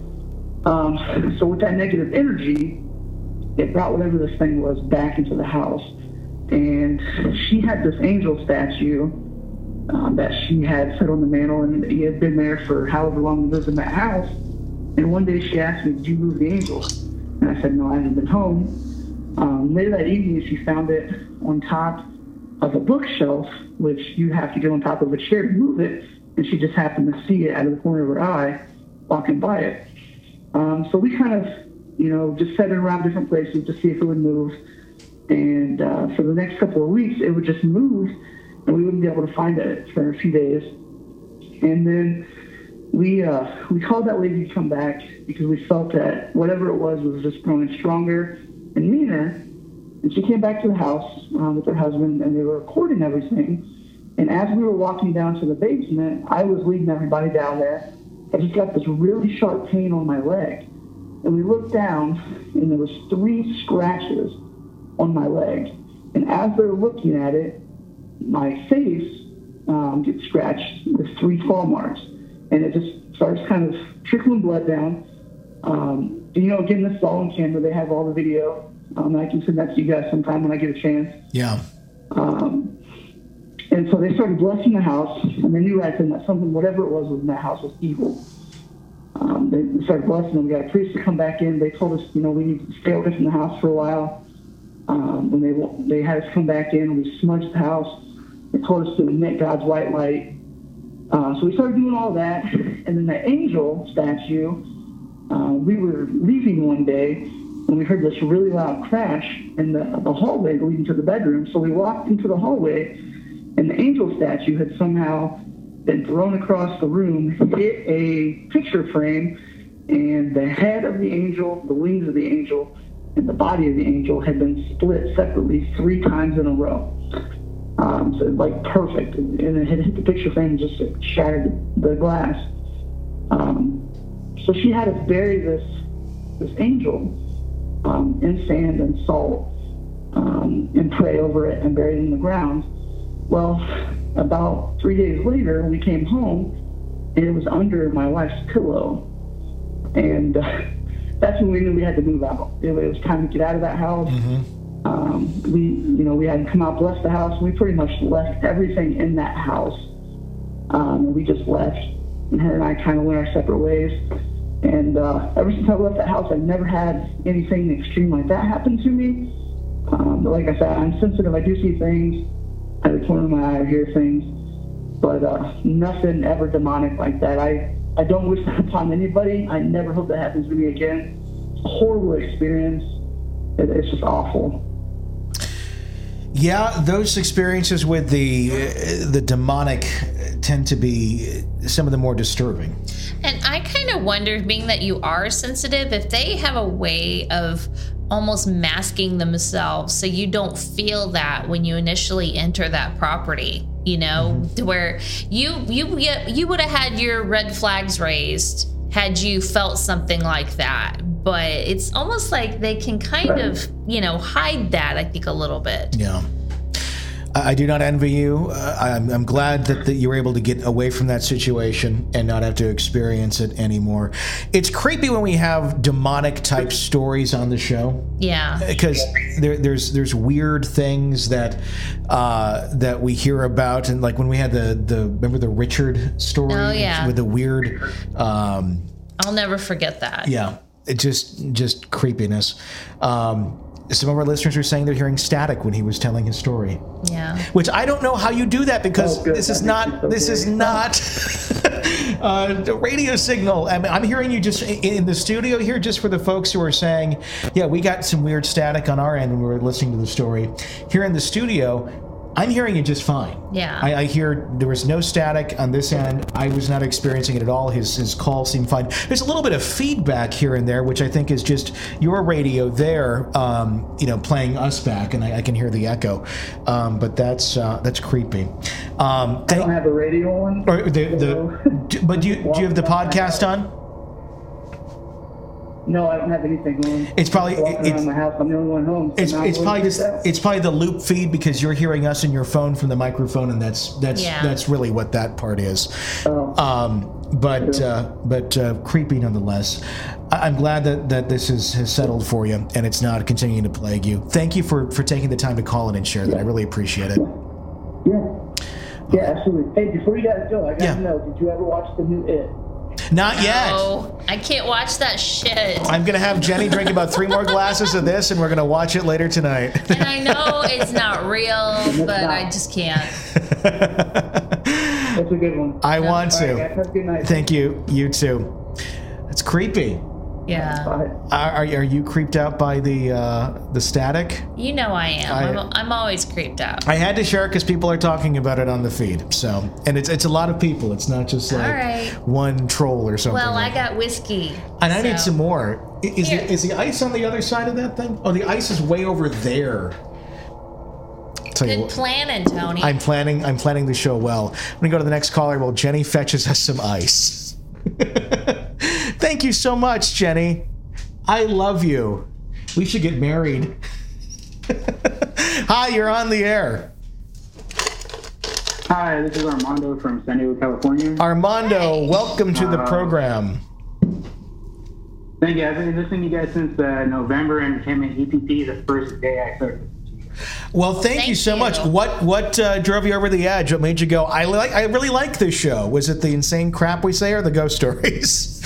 Um, so with that negative energy, it brought whatever this thing was back into the house. And she had this angel statue um, that she had set on the mantle, and he had been there for however long he lived in that house. And one day she asked me, did you move the angel? And I said, no, I haven't been home. Um, later that evening, she found it on top of a bookshelf, which you have to get on top of a chair to move it. And she just happened to see it out of the corner of her eye walking by it. Um, so we kind of, you know, just set it around different places to see if it would move. And uh, for the next couple of weeks, it would just move, and we wouldn't be able to find it for a few days. And then we uh, we called that lady to come back because we felt that whatever it was was just growing stronger and meaner. And she came back to the house um, with her husband, and they were recording everything. And as we were walking down to the basement, I was leading everybody down there. I just got this really sharp pain on my leg. And we looked down, and there was three scratches on my leg. And as they're looking at it, my face um, gets scratched with three claw marks. And it just starts kind of trickling blood down. Um, you know, again, this is all on camera. They have all the video. Um, I can send that to you guys sometime when I get a chance.
Yeah.
Um, and so they started blessing the house, and they knew right then that something, whatever it was, was in that house was evil. Um, they started blessing them. We got a priest to come back in. They told us, you know, we need to stay away from the house for a while. Um, when they they had us come back in, we smudged the house. They told us to emit God's white light. Uh, so we started doing all that. And then the angel statue, uh, we were leaving one day, and we heard this really loud crash in the, the hallway leading to the bedroom. So we walked into the hallway, and the angel statue had somehow been thrown across the room, hit a picture frame, and the head of the angel, the wings of the angel, and the body of the angel had been split separately three times in a row. Um, so like perfect. And it had hit the picture frame and just shattered the glass. Um, so she had us bury this this angel um, in sand and salt um, and pray over it and bury it in the ground. Well, about three days later, we came home, and it was under my wife's pillow. And uh, that's when we knew we had to move out. It was time to get out of that house. Mm-hmm. Um, we, you know, we had to come out, bless the house. We pretty much left everything in that house. Um, we just left, and her and I kind of went our separate ways. And uh, ever since I left that house, I've never had anything extreme like that happen to me. Um, but like I said, I'm sensitive. I do see things out of the corner of my eye, or hear things, but uh, nothing ever demonic like that. I, I don't wish that upon anybody. I never hope that happens to me again. It's a horrible experience. It, it's just awful.
Yeah, those experiences with the uh, the demonic tend to be some of the more disturbing.
And I kind of wonder, being that you are sensitive, if they have a way of almost masking themselves so you don't feel that when you initially enter that property, you know, mm-hmm. to where you you you would have had your red flags raised had you felt something like that. But it's almost like they can kind of, you know, hide that, I think, a little bit.
Yeah. I, I do not envy you. Uh, I'm, I'm glad that, that you were able to get away from that situation and not have to experience it anymore. It's creepy when we have demonic type stories on the show.
Yeah.
Because there, there's there's weird things that uh, that we hear about, and like when we had the, the remember the Richard story
Oh, yeah.
with the weird. Um,
I'll never forget that.
yeah, it just just creepiness. Um, some of our listeners are saying they're hearing static when he was telling his story.
Yeah.
Which I don't know how you do that because
Oh, good.
this is
That
not
makes me so
this is not uh, a radio signal. I mean, I'm hearing you just in the studio here, just for the folks who are saying, yeah, we got some weird static on our end when we were listening to the story. Here in the studio, I'm hearing it just fine.
Yeah.
I, I hear there was no static on this end. I was not experiencing it at all. His his call seemed fine. There's a little bit of feedback here and there, which I think is just your radio there, um, you know, playing us back, and I, I can hear the echo. Um, but that's uh, that's creepy. Um,
I don't have a radio on.
or the, the, do- but do you, do you have the podcast on?
No, I don't have anything on.
It's probably-
Walking
it's-
around my house. I'm the only one home. so
It's
now
it's
I'm
probably
going
just
to get
it's probably the loop feed because you're hearing us in your phone from the microphone, and that's that's
Yeah.
that's really what that part is.
Oh.
Um, but uh, but uh, creepy nonetheless. I- I'm glad that, that this is, has settled for you and it's not continuing to plague you. Thank you for, for taking the time to call in and share that. I really appreciate it.
Yeah. Yeah, absolutely. Hey, before you guys go, I gotta
Yeah.
know, did you ever watch the new It?
Not yet.
Oh, I can't watch that shit.
I'm gonna have Jenny drink about three more glasses of this, and we're gonna watch it later tonight.
And I know it's not real, but I just can't.
That's a good one.
I want
All
to.
right, guys, have a good night.
Thank you. You too. It's creepy.
Yeah.
Bye.
Are, are are you creeped out by the uh, the static?
You know I am.
I-
I'm, I'm always creeped out.
I had to share it because people are talking about it on the feed. So, and it's it's a lot of people. It's not just like
All right.
one troll or something.
Well, I
like
got whiskey.
And I need
so-
some more. I- Is
Here.
the, is the ice on the other side of that thing? Oh, the ice is way over there. Tell you
Good
what,
planning, Tony.
I'm planning. I'm planning the show well. I'm gonna go to the next caller while Jenny fetches us some ice. Thank you so much, Jenny. I love you. We should get married. Hi, you're on the air.
Hi, this is Armando from San Diego, California.
Armando, welcome to the
Uh,
program.
Thank you. I've been listening to you guys since uh, November and came in E P P the first day I started.
Well, thank,
Thank
you so
you.
much. What what uh, drove you over the edge? What made you go, I like I really like this show? Was it the insane crap we say or the ghost stories?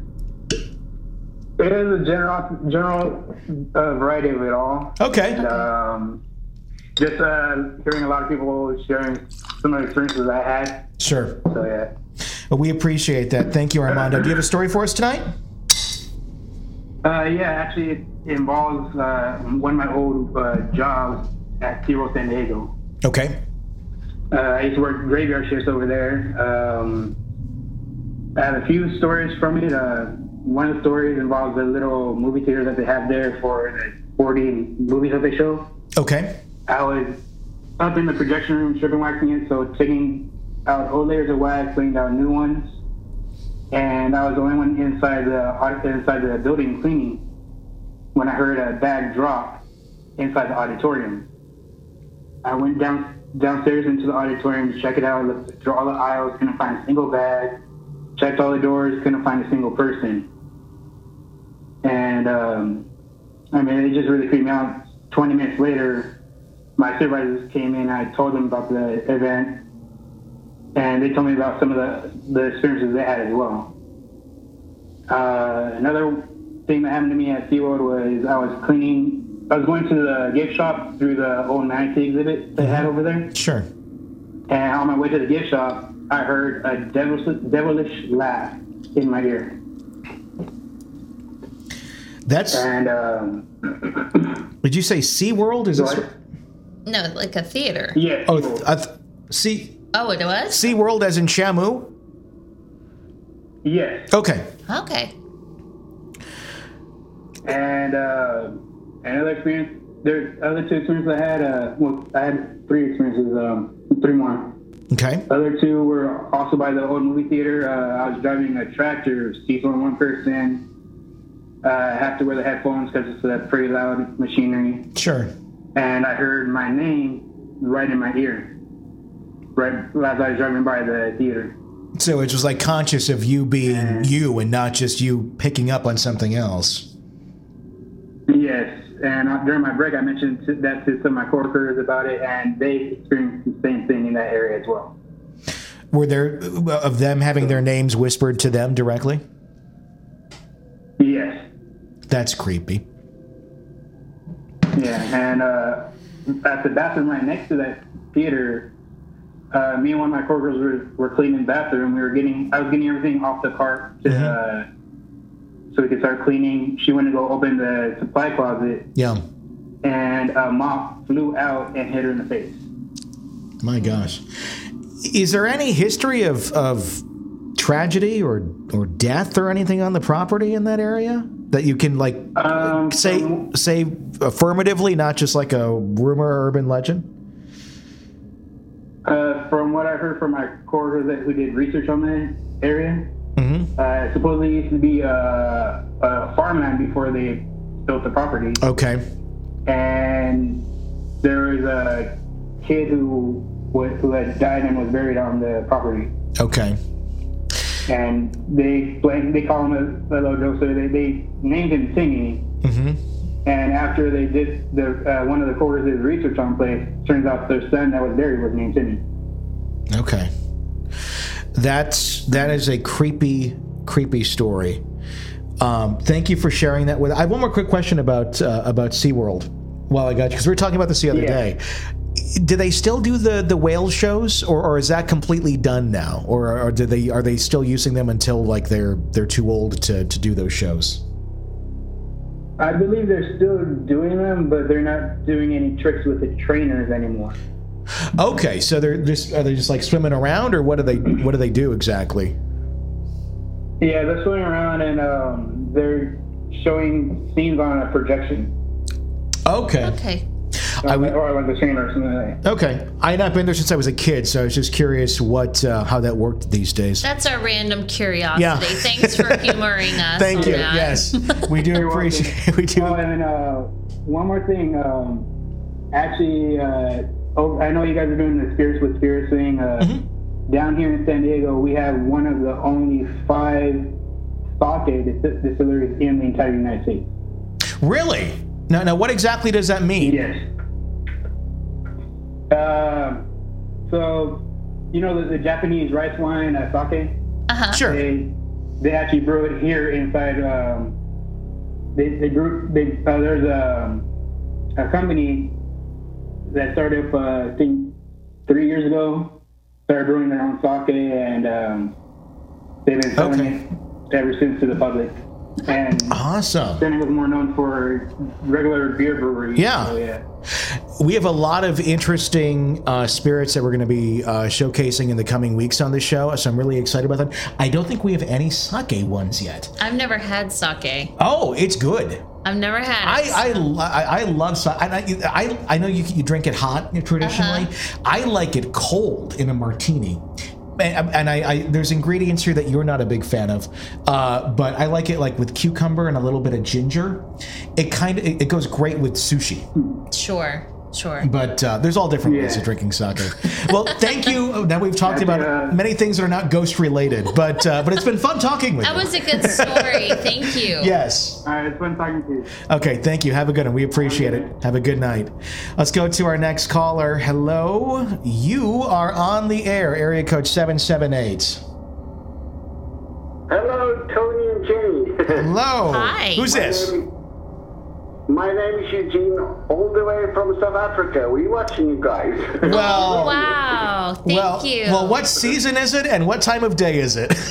It is a general, general uh, variety of it all.
Okay.
And, um, just uh, hearing a lot of people sharing some of the experiences I had.
Sure.
So, yeah.
Well, we appreciate that. Thank you, Armando. Do you have a story for us tonight?
Uh, yeah, actually, it involves uh, one of my old uh, jobs at SeaWorld San Diego.
Okay.
Uh, I used to work graveyard shifts over there. Um, I have a few stories from it. Uh, one of the stories involves a little movie theater that they have there for the forty movies that they show.
Okay.
I was up in the projection room stripping waxing it, so taking out old layers of wax, putting down new ones. And I was the only one inside the inside the building cleaning when I heard a bag drop inside the auditorium. I went down downstairs into the auditorium to check it out, looked through all the aisles, couldn't find a single bag, checked all the doors, couldn't find a single person. And um, I mean, it just really creeped me out. twenty minutes later, my supervisors came in, I told them about the event, and they told me about some of the, the experiences they had as well. Uh, another thing that happened to me at SeaWorld was I was cleaning, I was going to the gift shop through the old manatee exhibit they had over there.
Sure.
And on my way to the gift shop, I heard a devilish, devilish laugh in my ear.
That's.
And um,
Did you say SeaWorld? Is this?
what?
No, like a theater.
Yeah.
Oh, th- uh, th- sea
Oh, it was?
SeaWorld as in Shamu?
Yes.
Okay.
Okay.
And uh, another experience, there's other two experiences I had. Uh, well, I had three experiences, um, three more.
Okay.
The other two were also by the old movie theater. Uh, I was driving a tractor, seats only one person. Uh, I have to wear the headphones because it's a pretty loud machinery.
Sure.
And I heard my name right in my ear, right as I was driving by the theater.
So it was like conscious of you being and, you and not just you picking up on something else.
Yes, and during my break, I mentioned that to some of my coworkers about it, and they experienced the same thing in that area as well.
Were there of them having their names whispered to them directly?
Yes.
That's creepy.
Yeah, and uh, at the bathroom right next to that theater, uh, me and one of my coworkers were, were cleaning the bathroom. We were getting, I was getting everything off the cart to, mm-hmm. uh, so we could start cleaning. She went to go open the supply closet.
Yeah.
And a moth flew out and hit her in the face.
My gosh. Is there any history of of tragedy or or death or anything on the property in that area that you can like
um,
say
um,
say affirmatively, not just like a rumor or urban legend?
Uh, from what I heard from my coworkers that who did research on the area,
mm-hmm.
uh, supposedly it used to be a, a farmland before they built the property.
Okay.
And there was a kid who who had died and was buried on the property.
Okay.
And they blame, they call him a, a Lodosa. They, they named him Timmy.
Mm-hmm.
And after they did the uh, one of the coworkers did research on the place, turns out their son that was buried was named Timmy.
Okay. That's that is a creepy, creepy story. Um, thank you for sharing that with. I have one more quick question about uh, about SeaWorld. While I got you, because we were talking about this the other
yeah.
day. Do they still do the, the whale shows, or, or is that completely done now, or, or do they are they still using them until like they're they're too old to, to do those shows?
I believe they're still doing them, but they're not doing any tricks with the trainers anymore.
Okay, so they're just are they just like swimming around, or what do they what do they do exactly?
Yeah, they're swimming around and um, they're showing scenes on a projection.
Okay.
Okay.
I would, or like the trainer or something like that.
Okay, I had not been there since I was a kid, so I was just curious what uh, how that worked these days.
That's our random curiosity.
Yeah.
Thanks for humoring us.
Thank
on
you.
That.
Yes, we do appreciate. We do.
Oh, and uh, one more thing. Um, actually, uh, oh, I know you guys are doing the Spirits with Spirits thing. Uh, mm-hmm. Down here in San Diego, we have one of the only five sake distilleries in the entire United States.
Really? Now, now, what exactly does that mean?
Yes. Uh, so, you know the, the Japanese rice wine, uh, sake?
Uh-huh.
Sure.
They, they actually brew it here inside. Um, they they grew. They uh, there's a a company that started up uh, I think three years ago. Started brewing their own sake, and um, they've been selling
Okay.
it ever since to the public. And
Awesome.
then it was more known for regular beer breweries.
Yeah.
So, yeah.
We have a lot of interesting uh, spirits that we're going to be uh, showcasing in the coming weeks on the show, so I'm really excited about that. I don't think we have any sake ones yet.
I've never had sake.
Oh, it's good.
I've never had it.
I I, lo- I, I love sake. I, I, I know you, you drink it hot traditionally.
Uh-huh.
I like it cold in a martini. And, and I, I, there's ingredients here that you're not a big fan of, uh, but I like it like with cucumber and a little bit of ginger. It kind of it, it goes great with sushi.
Sure, sure.
But uh, there's all different ways
Yeah.
of drinking sake. Well, thank you. Now we've talked about
uh,
many things that are not ghost related, but uh, but it's been fun talking with
That
you.
was a good story. Thank you.
Yes.
All right, it's fun talking to you.
Okay, thank you. Have a good one. We appreciate it. Have a good night. Let's go to our next caller. Hello. You are on the air. Area code seven seven eight.
Hello, Tony and Jenny.
Hello.
Hi.
Who's this?
My name is Eugene, all the way from South Africa. We're watching you guys.
Well,
Wow. Thank
well,
you.
well, what season is it and what time of day is it?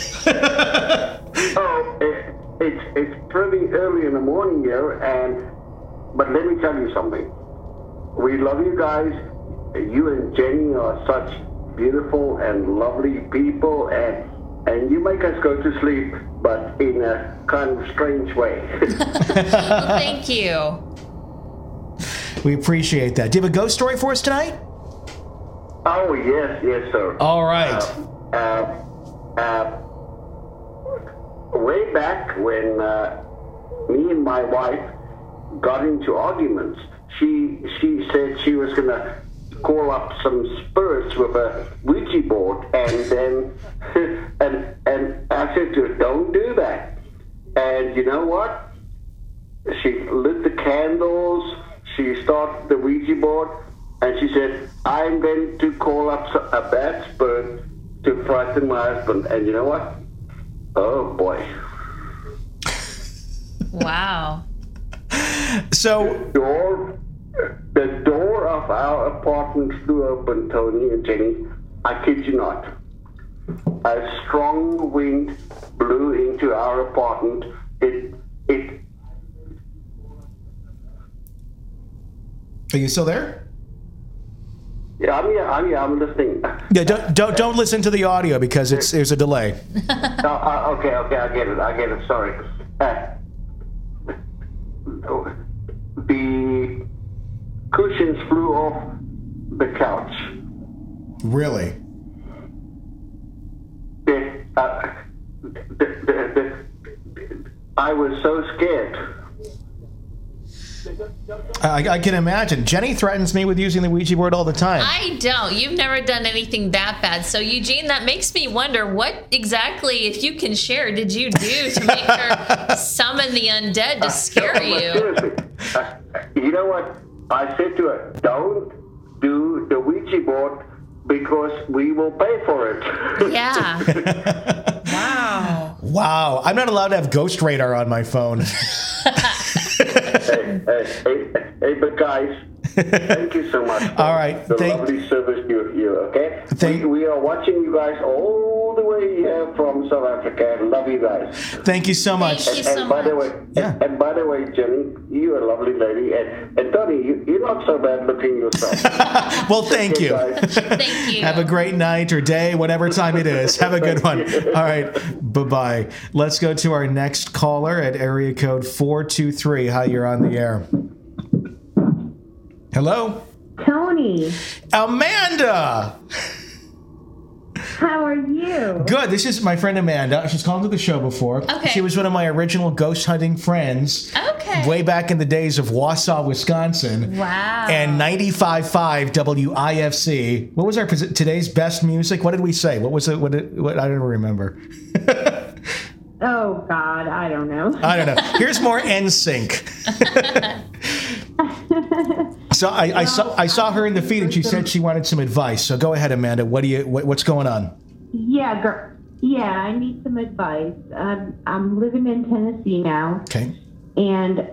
oh, it, it's it's pretty early in the morning here, and but let me tell you something. We love you guys. You and Jenny are such beautiful and lovely people, and and you make us go to sleep, but in a kind of strange way.
Well, thank you.
We appreciate that. Do you have a ghost story for us tonight?
Oh, yes, yes, sir.
All right.
Uh, uh, uh, way back when uh, me and my wife got into arguments, she she said she was going to call up some spirits with a Ouija board, and then and and I said to her, don't do that. And you know what? She lit the candles. She started the Ouija board, and she said, I'm going to call up a bad spirit to frighten my husband. And you know what? Oh boy.
Wow.
So
the door, the door of our apartment flew open, Tony and Jenny. I kid you not. A strong wind blew into our apartment. It, it.
Are you still there?
Yeah, I'm here. I'm here. I'm listening.
Yeah, don't don't don't listen to the audio because it's there's a delay.
uh, uh, okay, okay, I get it. I get it. Sorry. Uh, the cushions flew off the couch.
Really?
The, uh, the, the, the, I was so scared.
I, I can imagine. Jenny threatens me with using the Ouija board all the time.
I don't. You've never done anything that bad. So, Eugene, that makes me wonder what exactly, if you can share, did you do to make her summon the undead to scare
uh,
you?
Seriously, uh, you know what? I said to her, don't do the Ouija board because we will pay for it.
Yeah. Wow.
Wow. I'm not allowed to have Ghost Radar on my phone.
hey, hey, hey, hey, but guys, thank you so much for
all right,
the
thank,
lovely service you, you okay?
Thank,
we, we are watching you guys all the way here from South Africa. Love you guys.
Thank you so much.
Thank you
and,
so
and by
much.
the way,
yeah.
and, and by the way, Jenny, you're a lovely lady, and, and Tony, you, you're not so bad looking yourself.
Well, thank
okay,
you.
Guys.
Thank you.
Have a great night or day, whatever time it is. Have a good one. All right. Bye-bye. Let's go to our next caller at area code four two three. Hi, you're on the air. Hello?
Tony.
Amanda!
How are you?
Good. This is my friend Amanda. She's called to the show before.
Okay.
She was one of my original ghost hunting friends.
Okay.
Way back in the days of Wausau, Wisconsin.
Wow.
And ninety-five point five W I F C. What was our today's best music? What did we say? What was it? What, did, what I don't remember.
Oh, God. I don't know.
I don't know. Here's more N Sync. So I, I saw I saw her in the feed, and she said she wanted some advice. So go ahead, Amanda. What do you what, what's going on?
Yeah, girl. Yeah, I need some advice. Um, I'm living in Tennessee now.
Okay.
And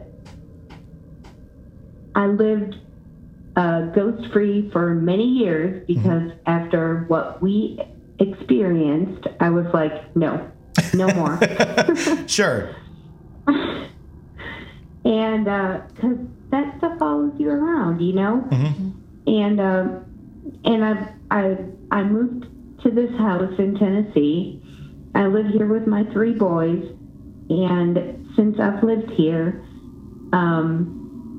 I lived uh, ghost-free for many years because mm-hmm. after what we experienced, I was like, no, no more.
Sure.
And because uh, that stuff follows you around, you know.
Mm-hmm.
And uh, and I I I moved to this house in Tennessee. I live here with my three boys, and since I've lived here, um,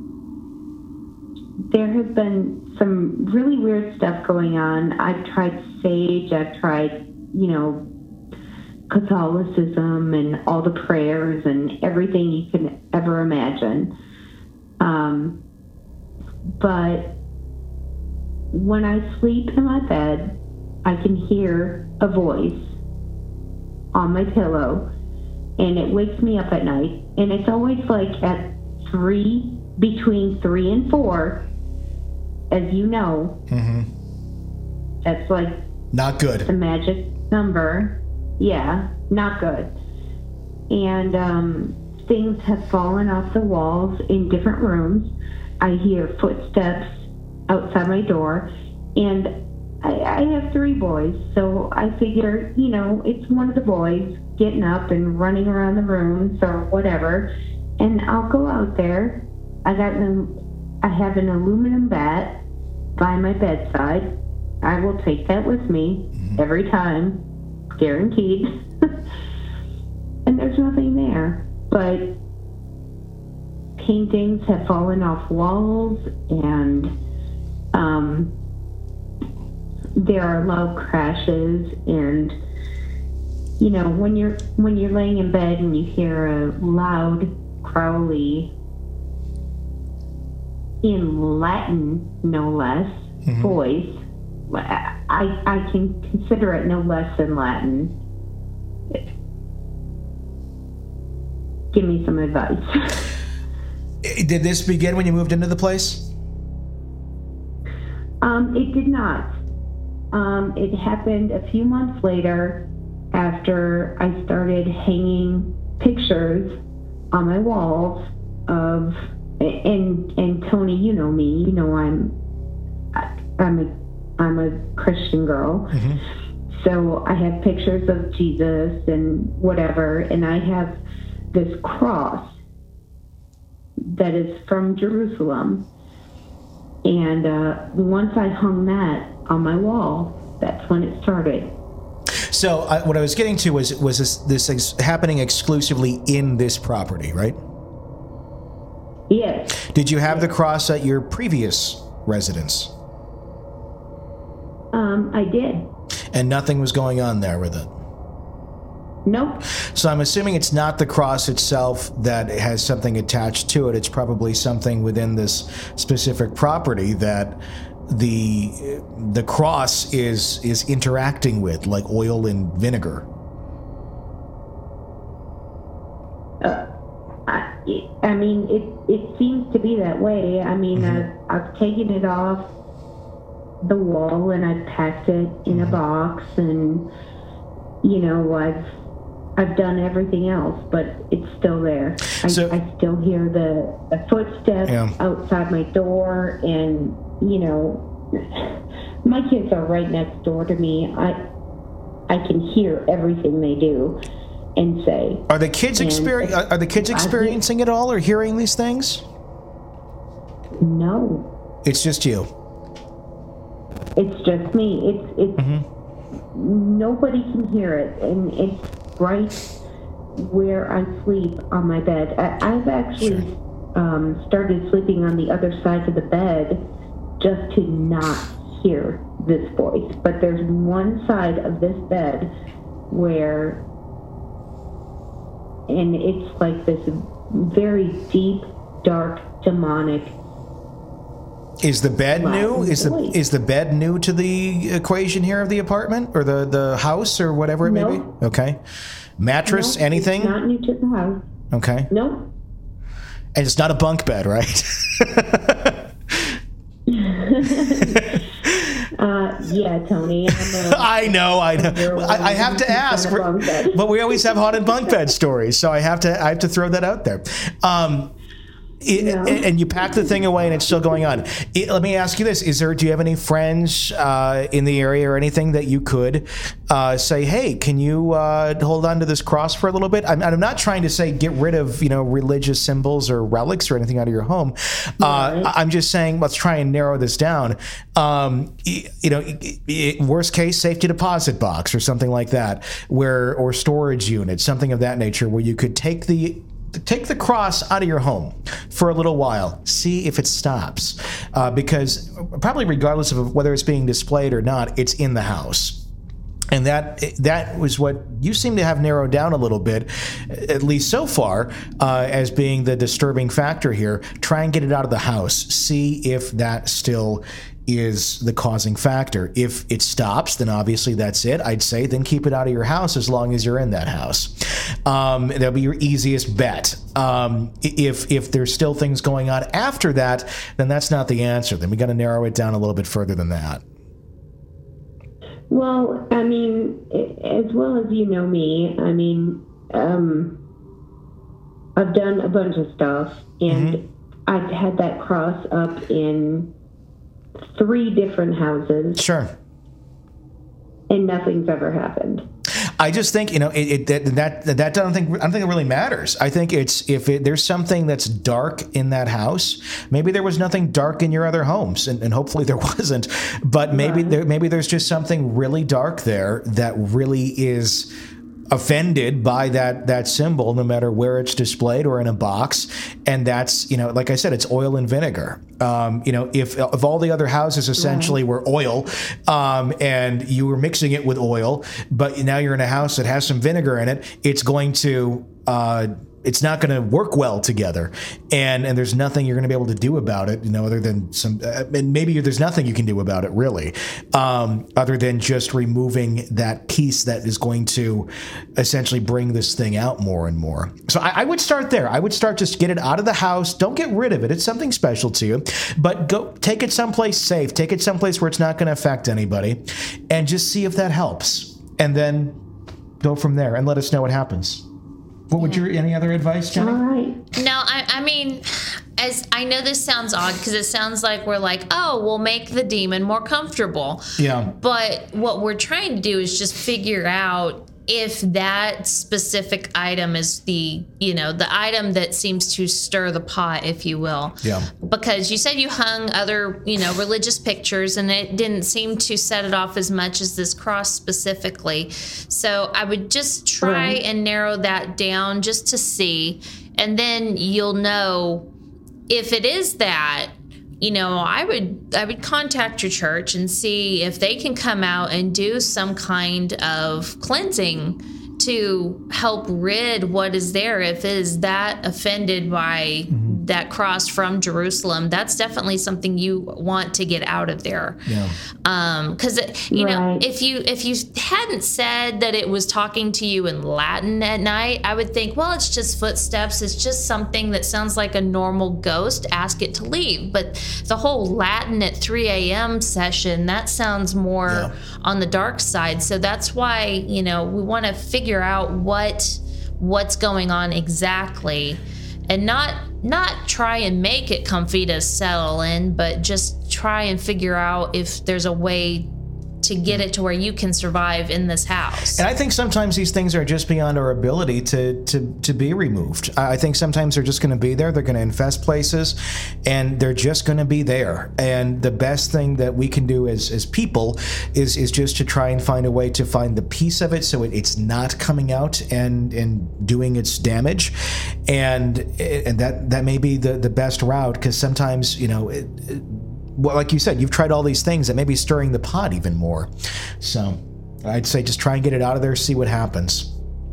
there has been some really weird stuff going on. I've tried sage. I've tried, you know, Catholicism and all the prayers and everything you can ever imagine. Um, but when I sleep in my bed, I can hear a voice on my pillow, and it wakes me up at night. And it's always like at three, between three and four, as you know.
Mm-hmm.
That's like
not good.
The magic number. Yeah, not good. And um, things have fallen off the walls in different rooms. I hear footsteps outside my door, and I, I have three boys, so I figure, you know, it's one of the boys getting up and running around the rooms or whatever, and I'll go out there. I got an, I have an aluminum bat by my bedside. I will take that with me every time. Guaranteed. And there's nothing there, but paintings have fallen off walls, and um, there are loud crashes. And you know, when you're when you're laying in bed and you hear a loud growly in Latin, no less, mm-hmm. voice. I, I can consider it no less than Latin. Give me some advice.
Did this begin when you moved into the place?
Um, it did not. Um, it happened a few months later after I started hanging pictures on my walls of, and and Tony, you know me, you know I'm I'm a I'm a Christian girl. Mm-hmm. So I have pictures of Jesus and whatever, and I have this cross that is from Jerusalem. And uh, once I hung that on my wall, that's when it started.
So uh, what I was getting to was was this, this ex- happening exclusively in this property, right?
Yes.
Did you have the cross at your previous residence?
Um, I did.
And nothing was going on there with it?
Nope.
So I'm assuming it's not the cross itself that has something attached to it. It's probably something within this specific property that the the cross is is interacting with, like oil and vinegar.
Uh, I, I mean, it it seems to be that way. I mean, mm-hmm. I've, I've taken it off the wall and I've packed it in mm-hmm. a box, and you know, I've I've done everything else, but it's still there. I,
so,
I still hear the, the footsteps yeah. outside my door, and you know, my kids are right next door to me. I I can hear everything they do and say.
Are the kids experi- Are the kids experiencing it all or hearing these things?
No.
It's just you.
It's just me. It's it's mm-hmm. nobody can hear it, and it's right where I sleep on my bed. I, I've actually sure. um, started sleeping on the other side of the bed just to not hear this voice. But there's one side of this bed where, and it's like this very deep, dark, demonic.
Is the bed new? Is the is the bed new to the equation here of the apartment or the, the house or whatever it
no.
may be? Okay. Mattress,
no,
anything?
It's not new to the house.
Okay.
No.
And it's not a bunk bed, right?
uh, yeah, Tony. I'm a,
I know, I know. I, I have to ask, but we always have haunted bunk bed stories, so I have to I have to throw that out there. Um, It, no. And you pack the thing away and it's still going on. It, let me ask you this. Is there, do you have any friends uh, in the area or anything that you could uh, say, hey, can you uh, hold on to this cross for a little bit? I'm, I'm not trying to say get rid of, you know, religious symbols or relics or anything out of your home. Uh, right. I'm just saying, let's try and narrow this down. Um, you know, worst case, safety deposit box or something like that, where, or storage unit, something of that nature, where you could take the Take the cross out of your home for a little while. See if it stops. Uh, because probably regardless of whether it's being displayed or not, it's in the house. And that that was what you seem to have narrowed down a little bit, at least so far, uh, as being the disturbing factor here. Try and get it out of the house. See if that still is the causing factor. If it stops, then obviously that's it. I'd say then keep it out of your house as long as you're in that house. Um, that'll be your easiest bet. Um, if if there's still things going on after that, then that's not the answer. Then we got to narrow it down a little bit further than that.
Well, I mean, as well as you know me, I mean, um, I've done a bunch of stuff, and mm-hmm. I've had that cross up in three different houses.
Sure.
And nothing's ever happened.
I just think, you know, it, it that that that don't think I don't think it really matters. I think it's if it, there's something that's dark in that house, maybe there was nothing dark in your other homes, and, and hopefully there wasn't. But maybe right. there maybe there's just something really dark there that really is offended by that that symbol, no matter where it's displayed or in a box. And that's, you know, like I said, it's oil and vinegar. Um, you know, if if all the other houses essentially right. were oil, um, and you were mixing it with oil, but now you're in a house that has some vinegar in it, it's going to uh, it's not going to work well together, and and there's nothing you're going to be able to do about it, you know, other than some, uh, and maybe there's nothing you can do about it really, um, other than just removing that piece that is going to essentially bring this thing out more and more. So I, I would start there. I would start just get it out of the house. Don't get rid of it. It's something special to you, but go take it someplace safe. Take it someplace where it's not going to affect anybody, and just see if that helps, and then go from there and let us know what happens. What would your, any other advice, Jenny?
All right.
No, I, I mean, as I know this sounds odd because it sounds like we're like, oh, we'll make the demon more comfortable.
Yeah.
But what we're trying to do is just figure out if that specific item is the, you know, the item that seems to stir the pot, if you will.
Yeah.
Because you said you hung other, you know, religious pictures and it didn't seem to set it off as much as this cross specifically. So I would just try
Right.
and narrow that down just to see. And then you'll know if it is that, you know, I would I would contact your church and see if they can come out and do some kind of cleansing to help rid what is there. If it is that offended by mm-hmm. that cross from Jerusalem, that's definitely something you want to get out of there.
Yeah.
Um, because you know,
Right.
if you if you hadn't said that it was talking to you in Latin at night, I would think, well, it's just footsteps. It's just something that sounds like a normal ghost. Ask it to leave. But the whole Latin at three a.m. session, that sounds more
Yeah.
on the dark side. So that's why, you know, we want to figure out what what's going on exactly, and not not try and make it comfy to settle in, but just try and figure out if there's a way to get it to where you can survive in this house.
And I think sometimes these things are just beyond our ability to to, to be removed. I think sometimes they're just going to be there. They're going to infest places, and they're just going to be there. And the best thing that we can do as as people is is just to try and find a way to find the piece of it so it, it's not coming out and and doing its damage. And and that that may be the the best route, because sometimes, you know, it, it, well, like you said, you've tried all these things that may be stirring the pot even more. So I'd say just try and get it out of there, see what happens.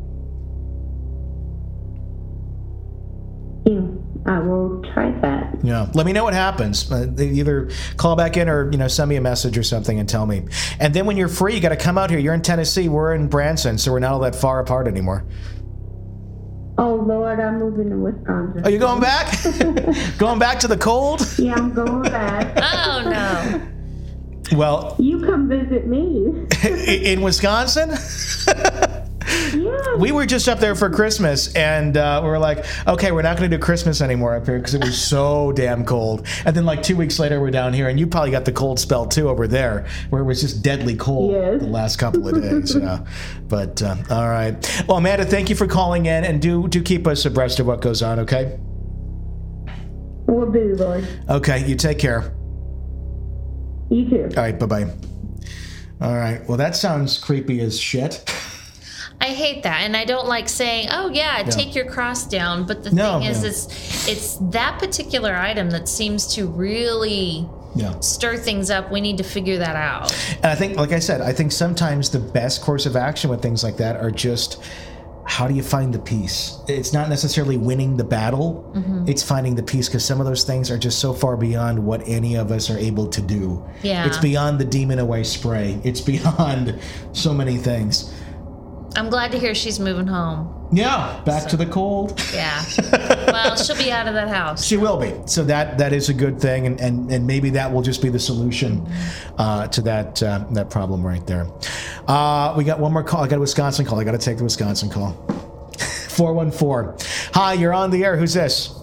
I will try that.
Yeah. Let me know what happens. Uh, either call back in or, you know, send me a message or something and tell me. And then when you're free, you got to come out here. You're in Tennessee. We're in Branson, so we're not all that far apart anymore.
Oh, Lord, I'm moving to Wisconsin.
Are you going back? Going back to the cold?
Yeah, I'm going back.
Oh, no.
Well,
You come visit me.
in Wisconsin?
Yeah.
We were just up there for Christmas, and uh, we were like, okay, we're not going to do Christmas anymore up here because it was so damn cold. And then like two weeks later, we're down here, and you probably got the cold spell too over there, where it was just deadly cold
Yes.
the last couple of days. Yeah. But uh, all right. Well, Amanda, thank you for calling in, and do do keep us abreast of what goes on, okay?
Will do, Lord.
Okay, you take care.
You too.
All right, bye-bye. All right. Well, that sounds creepy as shit.
I hate that, and I don't like saying, "Oh yeah,
Yeah.
take your cross down." But the
No,
thing is,
no.
it's it's that particular item that seems to really
Yeah.
stir things up. We need to figure that out.
And I think, like I said, I think sometimes the best course of action with things like that are just, how do you find the peace? It's not necessarily winning the battle.
Mm-hmm.
It's finding the peace, because some of those things are just so far beyond what any of us are able to do.
Yeah.
It's beyond the demon away spray. It's beyond so many things.
I'm glad to hear she's moving home.
Yeah, back to the cold.
Yeah. Well, she'll be out of that house.
She will be. So that that is a good thing, and, and, and maybe that will just be the solution uh, to that uh, that problem right there. Uh, we got one more call. I got a Wisconsin call. I got to take the Wisconsin call. four one four. Hi, you're on the air. Who's this?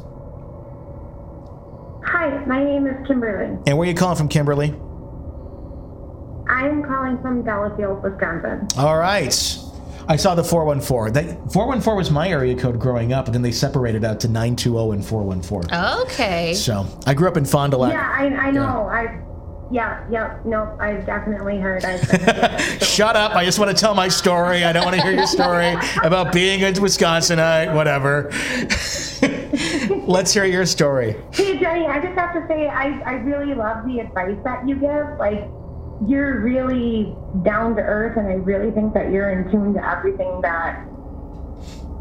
Hi, my name is Kimberly.
And where are you calling from, Kimberly?
I'm calling from Delafield, Wisconsin.
All right. I saw the four one four. That four one four was my area code growing up, and then they separated out to nine two zero and four one four.
Okay.
So I grew up in Fond du Lac.
Yeah, I, I know. I, yeah, yeah, no, I've definitely heard. I've been
Shut up. I just want to tell my story. I don't want to hear your story about being a Wisconsinite, whatever. Let's hear your story.
Hey, Jenny, I just have to say, I, I really love the advice that you give. Like, you're really down to earth, and I really think that you're in tune to everything that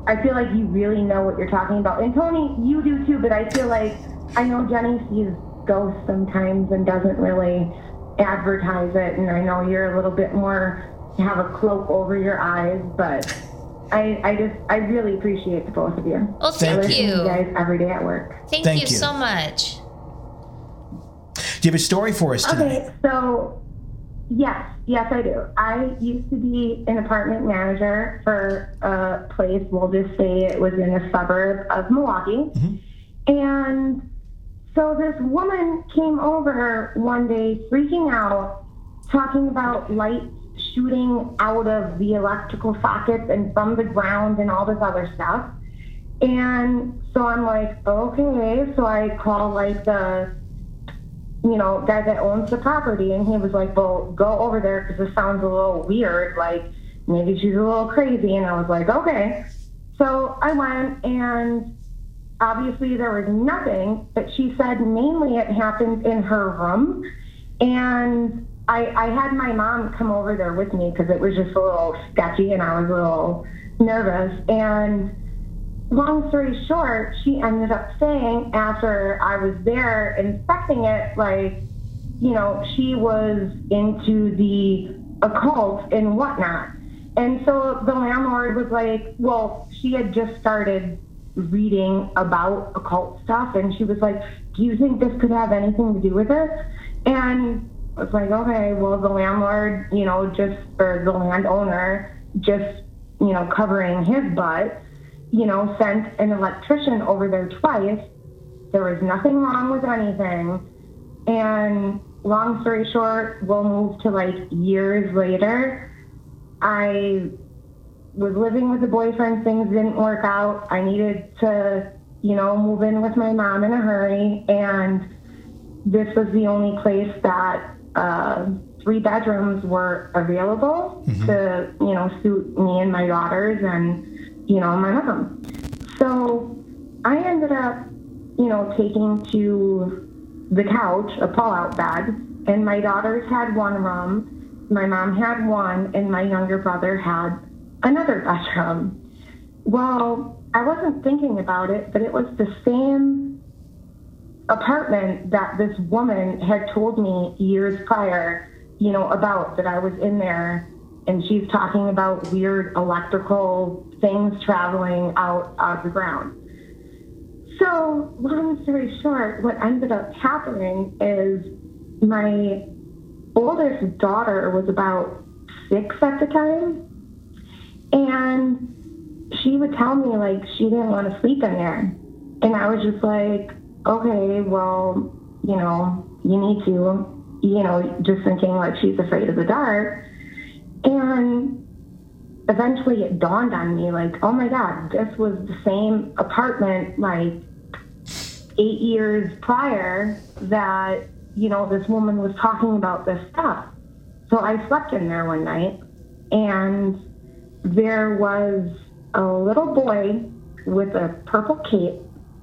I feel like you really know what you're talking about. And Tony, you do too, but I feel like I know Jenny sees ghosts sometimes and doesn't really advertise it. And I know you're a little bit more, you have a cloak over your eyes, but I, I just, I really appreciate the both of you.
Well, thank
I listen
you.
to you guys every day at work.
Thank,
Thank
you,
you.
so much.
Do you have a story for us tonight?
Okay, so yes, yes I do. I used to be an apartment manager for a place, we'll just say it was in a suburb of Milwaukee.
Mm-hmm.
And so this woman came over one day freaking out, talking about lights shooting out of the electrical sockets and from the ground and all this other stuff. And so I'm like, okay. So I call like the, you know, guy that owns the property, and he was like, well, go over there because this sounds a little weird. Like maybe she's a little crazy. And I was like, okay. So I went, and obviously there was nothing, but she said mainly it happened in her room. And I, I had my mom come over there with me because it was just a little sketchy and I was a little nervous. And long story short, she ended up saying after I was there inspecting it, like, you know, she was into the occult and whatnot. And so the landlord was like, well, she had just started reading about occult stuff, and she was like, do you think this could have anything to do with it? And I was like, okay, well, the landlord, you know, just, or the landowner, just, you know, covering his butt, you know, sent an electrician over there twice. There was nothing wrong with anything. And long story short, we'll move to like years later. I was living with a boyfriend, things didn't work out. I needed to, you know, move in with my mom in a hurry. And this was the only place that uh, three bedrooms were available mm-hmm. to, you know, suit me and my daughters and, you know, my mom. So I ended up, you know, taking to the couch, a pull-out bed, and my daughters had one room, my mom had one, and my younger brother had another bedroom. Well, I wasn't thinking about it, but it was the same apartment that this woman had told me years prior, you know, about, that I was in there, and she's talking about weird electrical things traveling out of the ground. So, long story short, what ended up happening is my oldest daughter was about six at the time, and she would tell me, like, she didn't want to sleep in there. And I was just like, okay, well, you know, you need to, you know, just thinking like she's afraid of the dark. And eventually it dawned on me, like, oh my God, this was the same apartment like eight years prior that, you know, this woman was talking about this stuff. So I slept in there one night, and there was a little boy with a purple cape,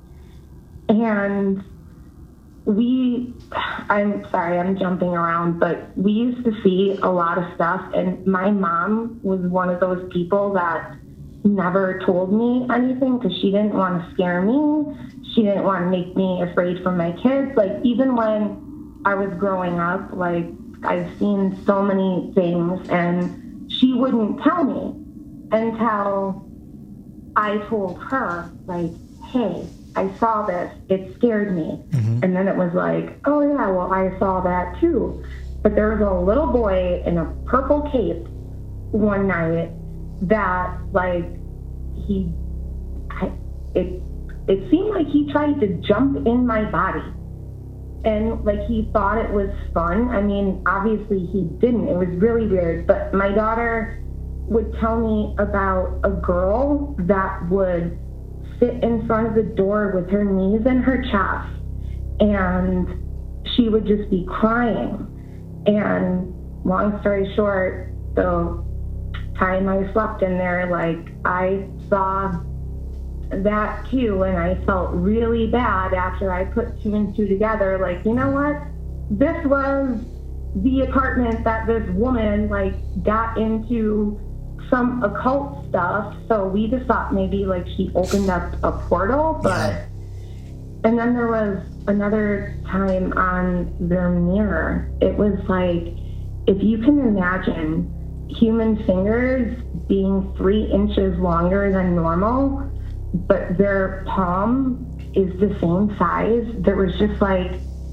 and we, I'm sorry, I'm jumping around, but we used to see a lot of stuff, and my mom was one of those people that never told me anything because she didn't want to scare me. She didn't want to make me afraid for my kids. Like, even when I was growing up, like, I've seen so many things, and she wouldn't tell me until I told her, like, hey, I saw this, it scared me. Mm-hmm. And then it was like, oh yeah, well, I saw that too. But there was a little boy in a purple cape one night that, like, he, I, it, it seemed like he tried to jump in my body. And, like, he thought it was fun. I mean, obviously he didn't. It was really weird. But my daughter would tell me about a girl that would sit in front of the door with her knees in her chest, and she would just be crying. And long story short, the time I slept in there, like, I saw that too, and I felt really bad after I put two and two together, like, you know what, this was the apartment that this woman, like, got into some occult stuff, so we just thought maybe like he opened up a portal, but
Yeah.
and then there was another time on their mirror. It was like, if you can imagine human fingers being three inches longer than normal, but their palm is the same size. There was just like,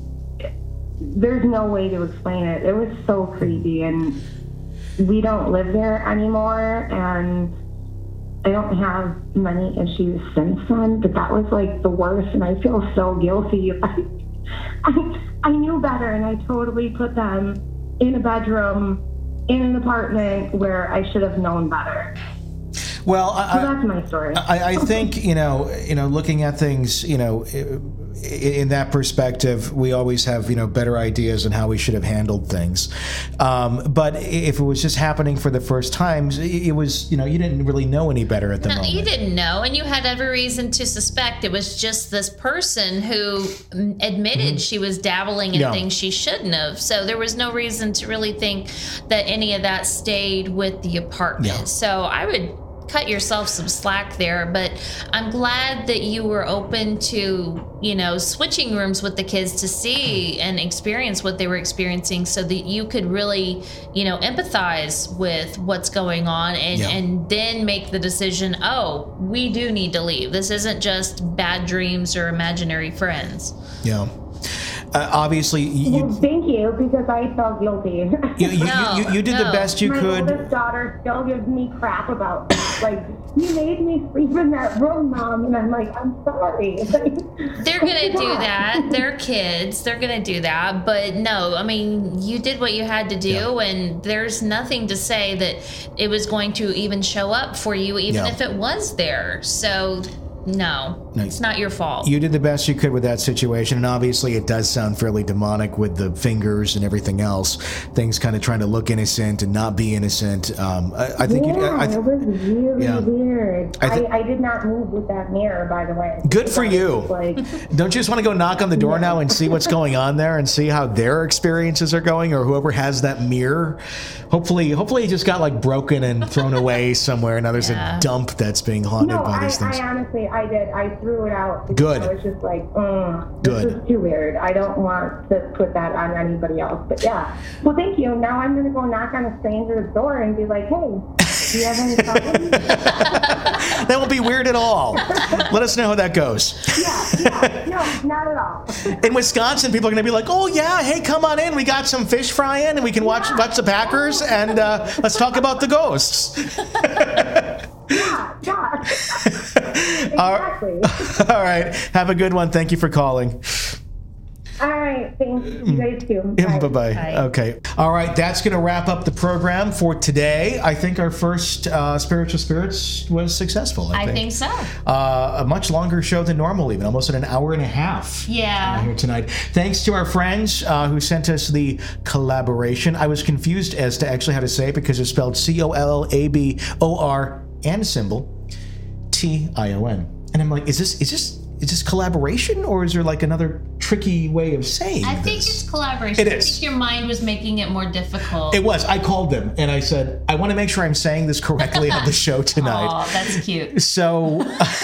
there's no way to explain it. It was so creepy, and we don't live there anymore, and I don't have many issues since then, but that was like the worst, and I feel so guilty. I, I, I knew better, and I totally put them in a bedroom, in an apartment where I should have known better.
Well, I,
so that's my story.
I, I think, you know, you know, looking at things, you know, in that perspective, we always have, you know, better ideas on how we should have handled things. Um, but if it was just happening for the first time, it was, you know, you didn't really know any better at the
No,
moment.
you didn't know, and you had every reason to suspect it was just this person who admitted mm-hmm. she was dabbling in
yeah.
things she shouldn't have. So there was no reason to really think that any of that stayed with the apartment.
Yeah.
So I would cut yourself some slack there, but I'm glad that you were open to, you know, switching rooms with the kids to see and experience what they were experiencing, so that you could really, you know, empathize with what's going on, and,
yeah.
and then make the decision, oh, we do need to leave. This isn't just bad dreams or imaginary friends.
Yeah. Uh, obviously, you,
well, thank you, because I felt guilty.
You, you,
no,
you, you did
no.
the best you
My
could.
My oldest daughter still gives me crap about this. Like, you made me sleep in that room, Mom, and I'm like, I'm sorry.
They're gonna do that. They're kids. They're gonna do that. But no, I mean, you did what you had to do, yeah. and there's nothing to say that it was going to even show up for you, even
yeah.
if it was there. So. No, no, it's not your fault.
You did the best you could with that situation, and obviously it does sound fairly demonic with the fingers and everything else. Things kind of trying to look innocent and not be innocent. Um, I, I think
yeah,
you, I, I,
it was really
yeah.
weird.
I, th-
I, I did not move with that mirror, by the way.
Good for you.
Like,
don't you just want to go knock on the door now and see what's going on there and see how their experiences are going, or whoever has that mirror? Hopefully, hopefully it just got like broken and thrown away somewhere. Now there's
yeah.
a dump that's being haunted
no,
by
I,
these things.
I honestly, I did. I threw it out.
Good.
I was just like, mm, this
Good.
is too weird. I don't want to put that on anybody else. But yeah. Well, thank you. Now I'm going to go knock on a stranger's door and be like, hey, do you have any problems?
That won't be weird at all. Let us know how that goes.
Yeah, yeah, no, not at all.
In Wisconsin, people are going to be like, oh, yeah, hey, come on in. We got some fish frying, and we can watch, yeah. watch the Packers, and uh, let's talk about the ghosts.
Yeah, yeah. Exactly.
All right. Have a good one. Thank you for calling.
All right. Thanks. You guys too.
Bye. Bye-bye. Bye. Okay. All right. That's going to wrap up the program for today. I think our first uh, Spiritual Spirits was successful. I,
I
think.
think so.
Uh, a much longer show than normal, even almost an hour and a half.
Yeah.
Uh, here tonight. Thanks to our friends uh, who sent us the collaboration. I was confused as to actually how to say it because it's spelled C O L L A B O R and symbol T I O N. And I'm like, is this is this is this collaboration, or is there like another tricky way of saying
I
this?
think it's collaboration.
It
I
is.
think your mind was making it more difficult.
It was. I called them and I said, I want to make sure I'm saying this correctly on the show tonight.
Oh, that's cute.
So,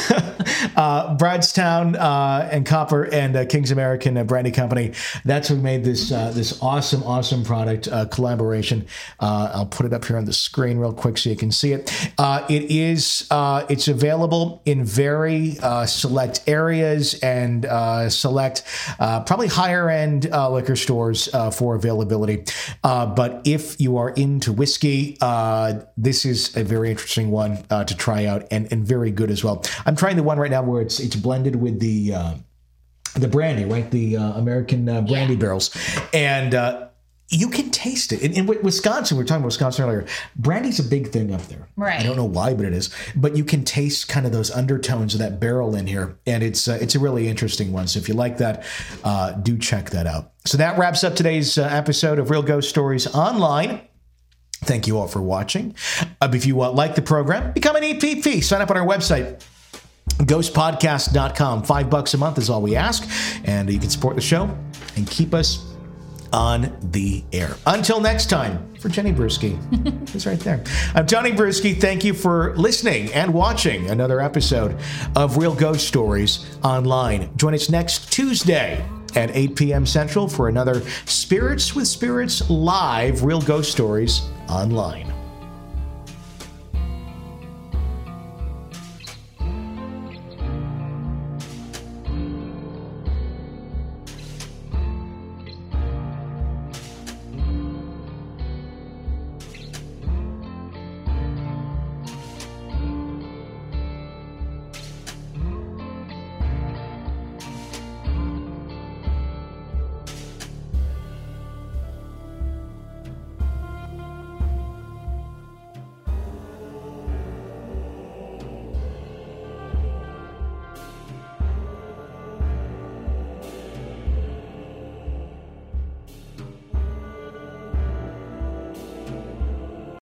uh, Bradstown uh, and Copper and uh, King's American uh, Brandy Company, that's who made this uh, this awesome, awesome product uh, collaboration. Uh, I'll put it up here on the screen real quick so you can see it. Uh, it is, uh, it's available in very uh, select areas and uh, select Uh, probably higher end uh, liquor stores uh, for availability. Uh, but if you are into whiskey, uh, this is a very interesting one uh, to try out, and, and very good as well. I'm trying the one right now where it's it's blended with the uh, the brandy, right? The uh, American uh, brandy yeah. barrels. And uh, you can taste it. In, in Wisconsin, we were talking about Wisconsin earlier, brandy's a big thing up there.
Right.
I don't know why, but it is. But you can taste kind of those undertones of that barrel in here. And it's uh, it's a really interesting one. So if you like that, uh, do check that out. So that wraps up today's uh, episode of Real Ghost Stories Online. Thank you all for watching. Uh, if you uh, like the program, become an E P P. Sign up on our website. ghost podcast dot com. Five bucks a month is all we ask. And you can support the show and keep us on the air. Until next time, for Jenny Brewski, it's right there. I'm Tony Brewski. Thank you for listening and watching another episode of Real Ghost Stories Online. Join us next Tuesday at eight p.m. Central for another Spirits with Spirits Live Real Ghost Stories Online.